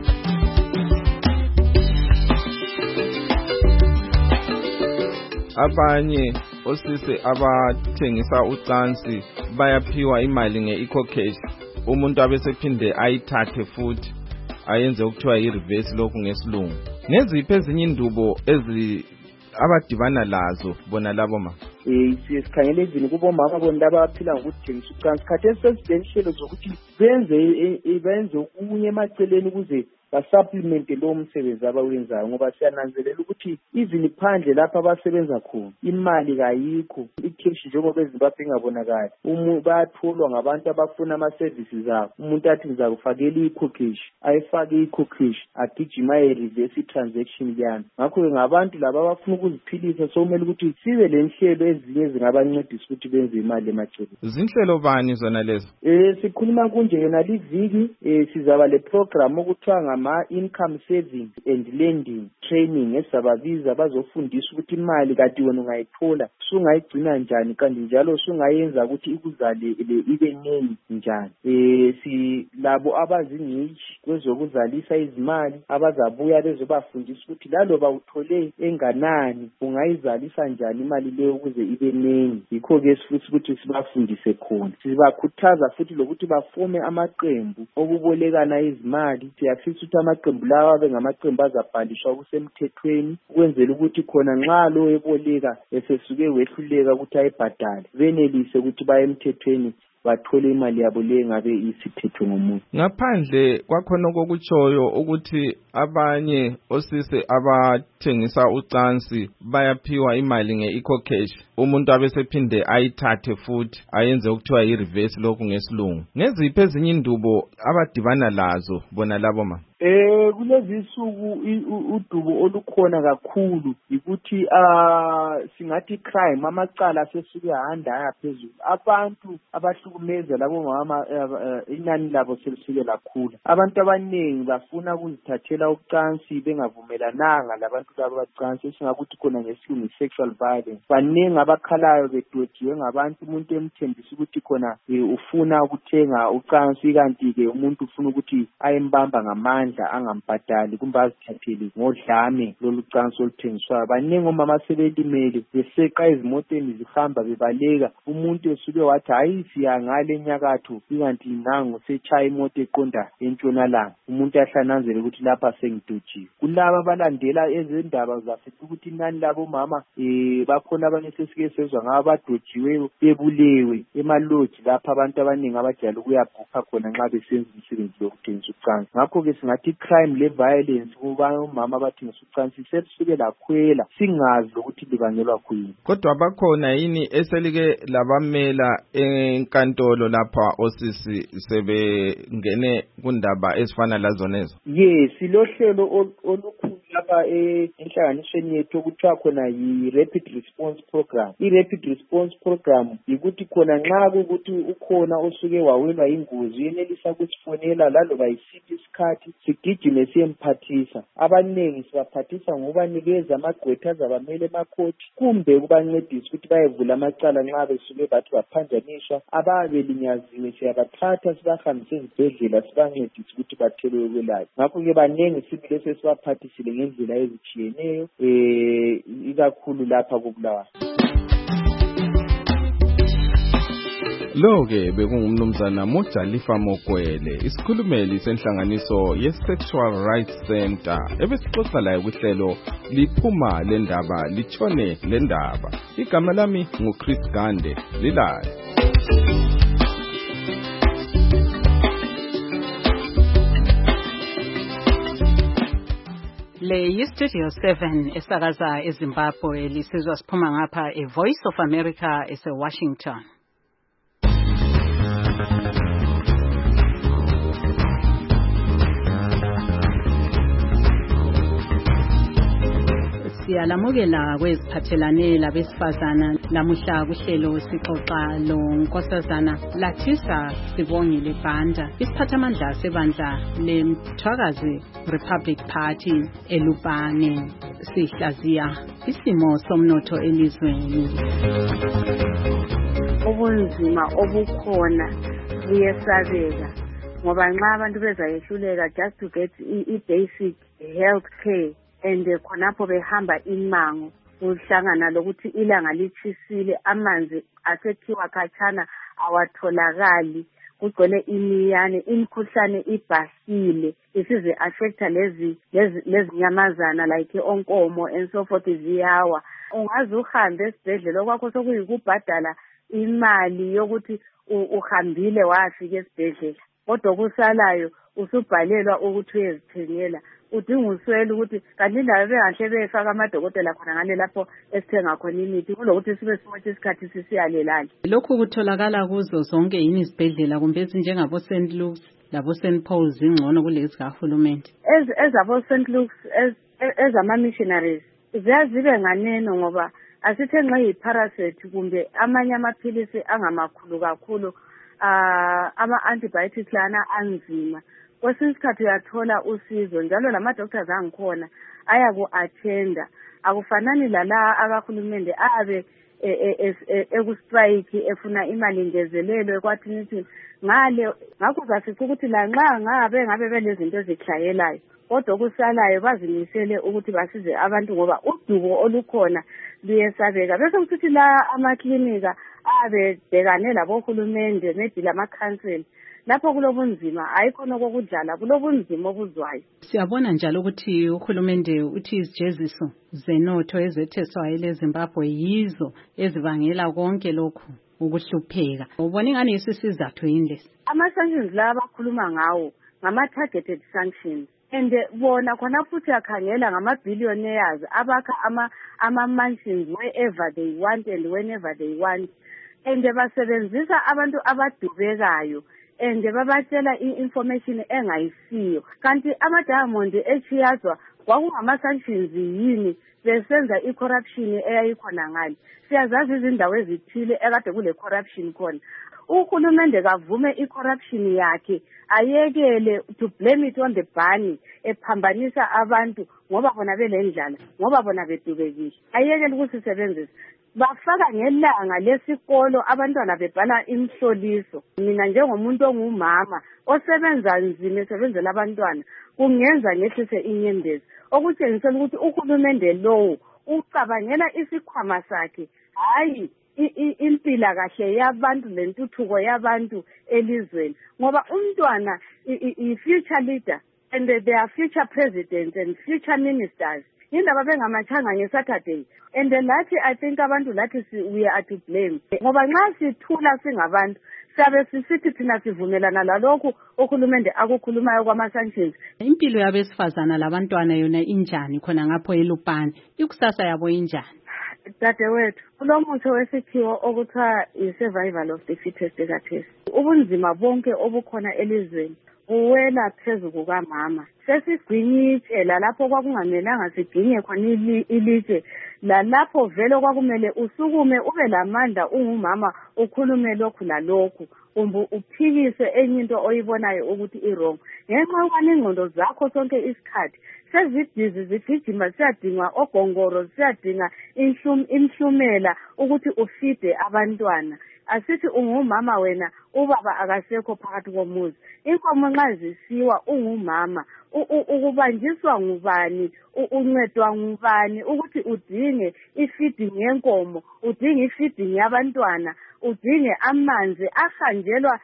Abanye osise abathengisa ucansi bayaphiwa imali nge-eco-cash, umuntu abesephinde ayithathe futhi ayenze ukuthiwa yi-reverse lokhu ngesilungu. Ngeziphi ezinye indubo abadibana lazo bona labo ma? Sikhangele ezini kubomama bona laba abaphila ngokuthengisa ucansi. Khathesi sesilenhlelo zokuthi benze okunye emaceleni ukuze basupplemente lo msebenzi abawenzayo ngoba siyananzelela ukuthi even phandle lapha abasebenza khona imali kayikho, ikheshi njengoba eZimbabwe ingabonakali. Bayatholwa ngabantu abafuna ama-services abo. Umuntu athi ngizakufakela i-eco-cash, ayifake i-eco-cash agijima reverse transaction yana. Ngakho-ke ngabantu laba abafuna ukuziphilisa sokumele ukuthi sibe le nhlelo ezinye zingabancedisa ukuthi benze imali emaceleni. Zinhlelo bani zona lezo? Sikhuluma kunje yena liviki sizaba le program okuthiwa income savings and lending training esababiza bazofundisa ukuthi imali kade wena ungayithola sungayigcina njani kanti njalo sungayenza ukuthi ikuzalele ibe ningi njani. Silabo abazingcitshi kwezokuzalisa izimali abazabuya bezobafundisa ukuthi laloba uthole enganani ungayizalisa njani imali leyo ukuze ibe ningi. Yikho-ke futhi ukuthi sibafundise khona. Sibakhuthaza futhi lokuthi bafome amaqembu okubolekana izimali. Siyafisa ukuthi amaqembu lawa abe ngamaqembu azabhalishwa kusemthethweni ukwenzela ukuthi khona nxa lo eboleka esesuke wehluleka ukuthi ayibhadale benelise ukuthi baye emthethweni bathole imali yabo le ngabe isithethwe ngomuntu. Ngaphandle kwakhona okutshoyo ukuthi abanye osise abathengisa ucansi bayaphiwa imali nge-eco-cash, umuntu abesephinde ayithathe futhi ayenze ukuthiwa yi-reverse lokhu ngesilungu. Ngeziphi ezinye indubo abadibana lazo bona labo ma? Kulezi insuku udubo olukhona kakhulu ukuthi singathi crime, amacala asesuke ahanda ayaphezulu. Abantu abahlukumeza labo mama inani labo selisuke lakhula. Abantu abaningi bafuna ukuzithathela abahlela ucansi bengavumelananga labantu laba bacansi esingakuthi khona ngesilungu sexual violence. Baningi abakhalayo bedodiwe ngabantu, umuntu emthembisa ukuthi khona ufuna ukuthenga ucansi kanti-ke umuntu ufuna ukuthi ayembamba ngamandla angambhadali kumbe azithathele ngodlame lolu cansi oluthengiswayo. Baningi omama sebelimele beseqa ezimoteni zihamba bebaleka, umuntu esuke wathi hayi siya ngale enyakatho ikanti nangu setshaya imoto eqonda entshonalanga, umuntu ahlananzele ukuthi lapha sengidutshiwe. Kulaba abalandela ezendaba zafika ukuthi inani labo mama bakhona abanye sesike sezwa ngaba badotshiweyo bebulewe emaloji lapha abantu abaningi abajala ukuyabhukha khona nxa besenza umsebenzi wokuthengisa ucansi. Ngakho-ke singathi crime le-violence kuba omama abathengisa ucansi sesuke lakhwela singazi lokuthi libangelwa kuyini. Kodwa bakhona yini eselike labamela enkantolo lapha osisi sebengene kundaba ezifana lazonezo? Yes, silohlelo olukhulu lapha enhlanganisweni yethu okuthiwa khona yi-Rapid Response Program. I-Rapid Response Program yikuthi khona nxa kukuthi ukhona osuke wawelwa ingozi uyenelisa ukusifonela laloba yisiphi isikhathi sigijime siyemphathisa. Abaningi sibaphathisa ngokubanikeza amagqwetha azabamele emakhoti kumbe ukubancedisa ukuthi bayevula amacala nxa besuke bathi baphanjaniswa. Ababelinyaziwe siyabathatha sibahambise ezibhedlela sibancedise ukuthi bathelwe ukwelatshwa. Ngakho-ke baningi sibile sesibaphathisile ngendlela ezitshiyeneyo ikakhulu lapha koBulawayo. Lo-ke bekungumnumzana Mojalifa Mokwele, isikhulumeli senhlanganiso ye-Sexual Rights Center, ebesixoxa laye kuhlelo liphuma lendaba litshone lendaba. Igama lami nguChris Gande, lilale. Le yi-Studio 7 esakaza eZimbabwe lisizwa siphuma ngapha eVoice of America ese-Washington. Siyalamukela kweziphathelane labesifazana. Lamuhla kuhlelo sixoxa lo nkosazana Lathisa Sibongile Banda, isiphathamandla sebandla leMthwakazi Republic Party eLupane. Sihlaziya isimo somnotho elizweni. Ubunzima obukhona buyesabeka ngoba nxa abantu bezayehluleka just to get i-basic health care and khonapho behamba imango uhlangana lokuthi ilanga lichisile, amanzi asekhiwa khatshana awatholakali, kugcwele imiyane, imikhuhlane ibhahile isize affecta lezi nyamazana like onkomo and so forth ziyawa. Ungaze uhambe esibhedlela okwakho sokuyikubhadala imali yokuthi uhambile wafika esibhedlela, kodwa kusalayo usubhalelwa ukuthi uyezithengela. Udinga uswele ukuthi kanti indaba bengahle befaka amadokotela khona ngale lapho esithenga khona imithi kulokuthi sibe simotsha isikhathi sisiyalelane. Lokhu kutholakala kuzo zonke yini izibhedlela kumbe ezinjengabo St. Luke's labo St. Paul's zingcono kulezi kahulumende? Ezabo St. Luke's ezama-missionaries ziyazibe nganeno ngoba asithe nxa yi-parasite kumbe amanye amaphilisi angamakhulu kakhulu ama-antibiotics lana anzima. Kwesinye isikhathi uyathola usizo njalo lama-doctors angikhona ayaku-attenda. Akufanani lala akahulumende abe ekustrike efuna imali ngezelelo ekwathi nithi ngale. Ngakho zafica ukuthi lanxa ngabe belezinto ezihlayelayo kodwa kusalayo bazimisele ukuthi basize abantu ngoba udubo olukhona luyesabeka. Bese kusithi la amaklinika abebhekane labohulumende maybe lamakhanseli, lapho kulobunzima ayikhona kokudlala, kulobunzima obuzwayo. Siyabona njalo ukuthi uhulumende uthi izijeziso zenotho ezetheswayo leZimbabwe yizo ezibangela konke lokhu ukuhlupheka. Ubona ingane isizathu yini lesi? Ama-sanctions la abakhuluma ngawo ngama-targeted sanctions. And bona khona futhi yakhangela ngama-billionaires abakha ama-mansions wherever they want and whenever they want. And basebenzisa abantu abadubekayo and babatshela i-information engayisiyo. Kanti ama-diamond echiyazwa kwakungama-sanctions yini besenza i-corruption eyayikhona ngale. Siyazazi izindawo ezithile ekade kule corruption khona. uhulumende kavume i-corruption yakhe ayekele to blame it on the bunny ephambanisa abantu ngoba bona belendlala ngoba bona bedubekile ayekele ukusisebenzisa bafaka ngelanga lesikolo abantwana bebhala imhloliso mina njengomuntu ongumama osebenza nzima esebenzela abantwana kungenza ngehlise inyembezi okutshengisela ukuthi uhulumende lowo ucabangela isikhwama sakhe hayi impilakahle yabantu lentuthuko yabantu elizweni ngoba umntwana i-future leader and they are future presidents and future ministers indaba bengamachanga ngeSaturday and lathi I think abantu lathi we are to blame ngoba nxa sithula singabantu sabe sisithi thina sivumelana lalokhu uhulumende akukhulumayo kwama-sanctions. Impilo yabesifazana labantwana yona injani khona ngapho eLupane ikusasa yabo injani? Dadewethu kulomuthi wesikhiwo okuthiwa i-survival of the fittest ekathesi ubunzima bonke obukhona elizweni uwela phezu kukamama sesigwinyitshe lalapho kwakungamelanga siginye khona ilitshe lalapho vele kwakumele usukume ube lamandla ungumama ukhulume lokhu lalokhu kumbe uphikise enye into oyibonayo ukuthi i-wrong ngenxa yokubana ingqondo zakho sonke isikhathi sezidizi zigijima siyadinga ogongoro siyadinga imhlumela ukuthi ufide abantwana asithi ungumama wena ubaba akasekho phakathi komuzi inkomo nxa zisiwa ungumama ukubanjiswa ngubani uncedwa ngubani ukuthi udinge ifeeding yenkomo udinge ifeeding yabantwana udinge amanzi ahanjelwa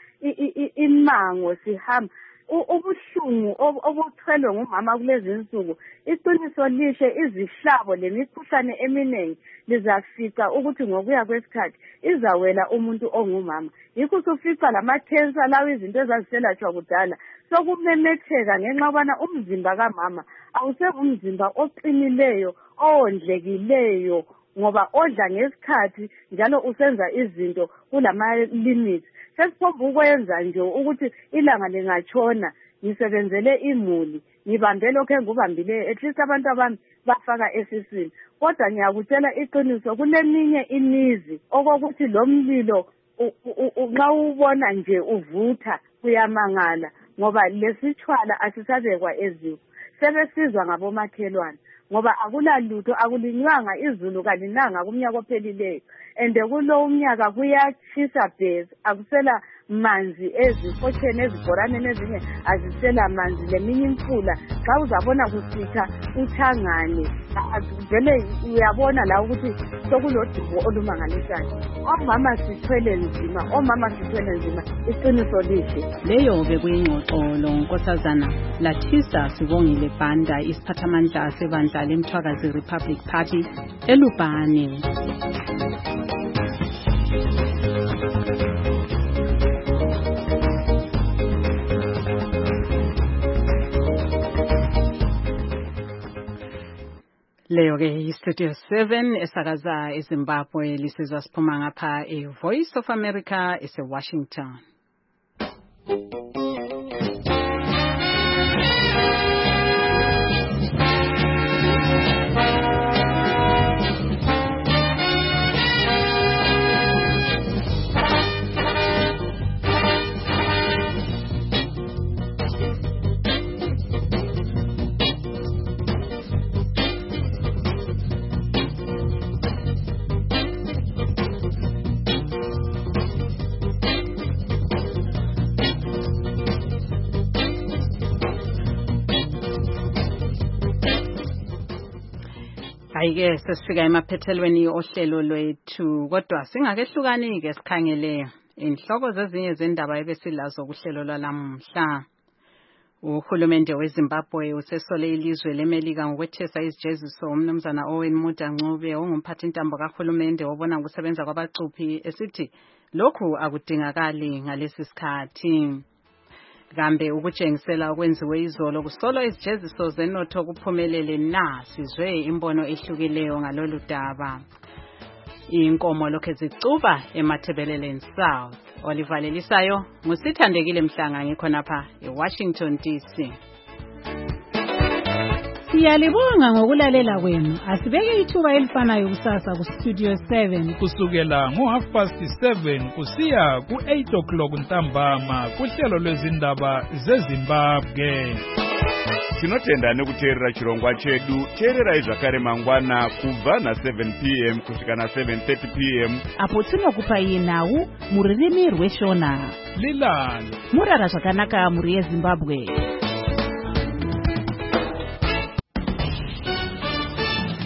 imango sihamba ubuhlungu obuthwelwe ngumama kulezi insuku iqiniso lihle izihlabo lemikhuhlane eminingi lizafica ukuthi ngokuya kwesikhathi izawela umuntu ongumama yikho usufica lama-cancer lawo izinto ezaziselatshwa kudala sokumemetheka ngenxa yokubana umzimba kamama awusengumzimba oqinileyo owondlekileyo ngoba odla ngesikhathi njalo usenza izinto kulama-limits sesiphomba ukwenza nje ukuthi ilanga lingatshona ngisebenzele imuli ngibambe lokho engubambileyo at least abantu abami bafaka esiswini kodwa ngiyakutshela iqiniso kuleminye imizi okokuthi lo mlilo nxa ubona nje uvutha kuyamangala ngoba lesitshwala asisabekwa eziko sebesizwa ngabomakhelwane ngoba akulalutho akulinywanga izulu kalinanga kumnyaka ophelileyo and kulo umnyaka kuyatshisa bhezi akusela manzi ezifotsheni ezibhoraneni ezinye azisela manzi leminye imfula xa uzabona kusitha uthangane vele uyabona la ukuthi sokulodubo olumangalisayo omama sithwele nzima iqiniso lihle leyo bekuyingxoxolo Nkosazana Lathisa Sibongile Banda isiphathamandla sebandla lemthwakazi Republic Party eLupane. Leyo ke Studio 7 esakaza eZimbabwe lisizwa siphuma ngapha Voice of America ese-Washington. Ayike sesifika emaphethelweni ohlelo lwethu kodwa singakehlukani ke sikhangele inhloko zezinye zendaba ebesilazo kuhlelo lwalamhla. Uhulumende weZimbabwe usesole ilizwe leMelika ngokwethesa izijeziso umnumzana Owen Mudha Ncube ongumphathintambo kahulumende obona ukusebenza kwabacuphi esithi lokhu akudingakali ngalesi sikhathi. Kambe ukutshengisela okwenziwe izolo kusolwa izijeziso zenotho kuphumelele na sizwe imbono ehlukileyo ngalolu daba. Inkomo lokhe zicuba eMathebeleleni South. Olivalelisayo ngusithandekile Mhlanga ngikhonapha eWashington DC. Siyalibonga ngokulalela kwenu. Asibeke ithuba elifanayo kusasa kustudio 7 kusukela ngo7:30 kusiya ku8 ntambama kuhlelo lwezindaba zeZimbabwe. Tinotenda nekuteerera chirongwa chedu. Teererai zvakare mangwana kubva na7 p.m. kusvika na7:30 p.m. apo tinokupai nhau mururimi rweShona. Lilani murara zvakanaka muri yeZimbabwe.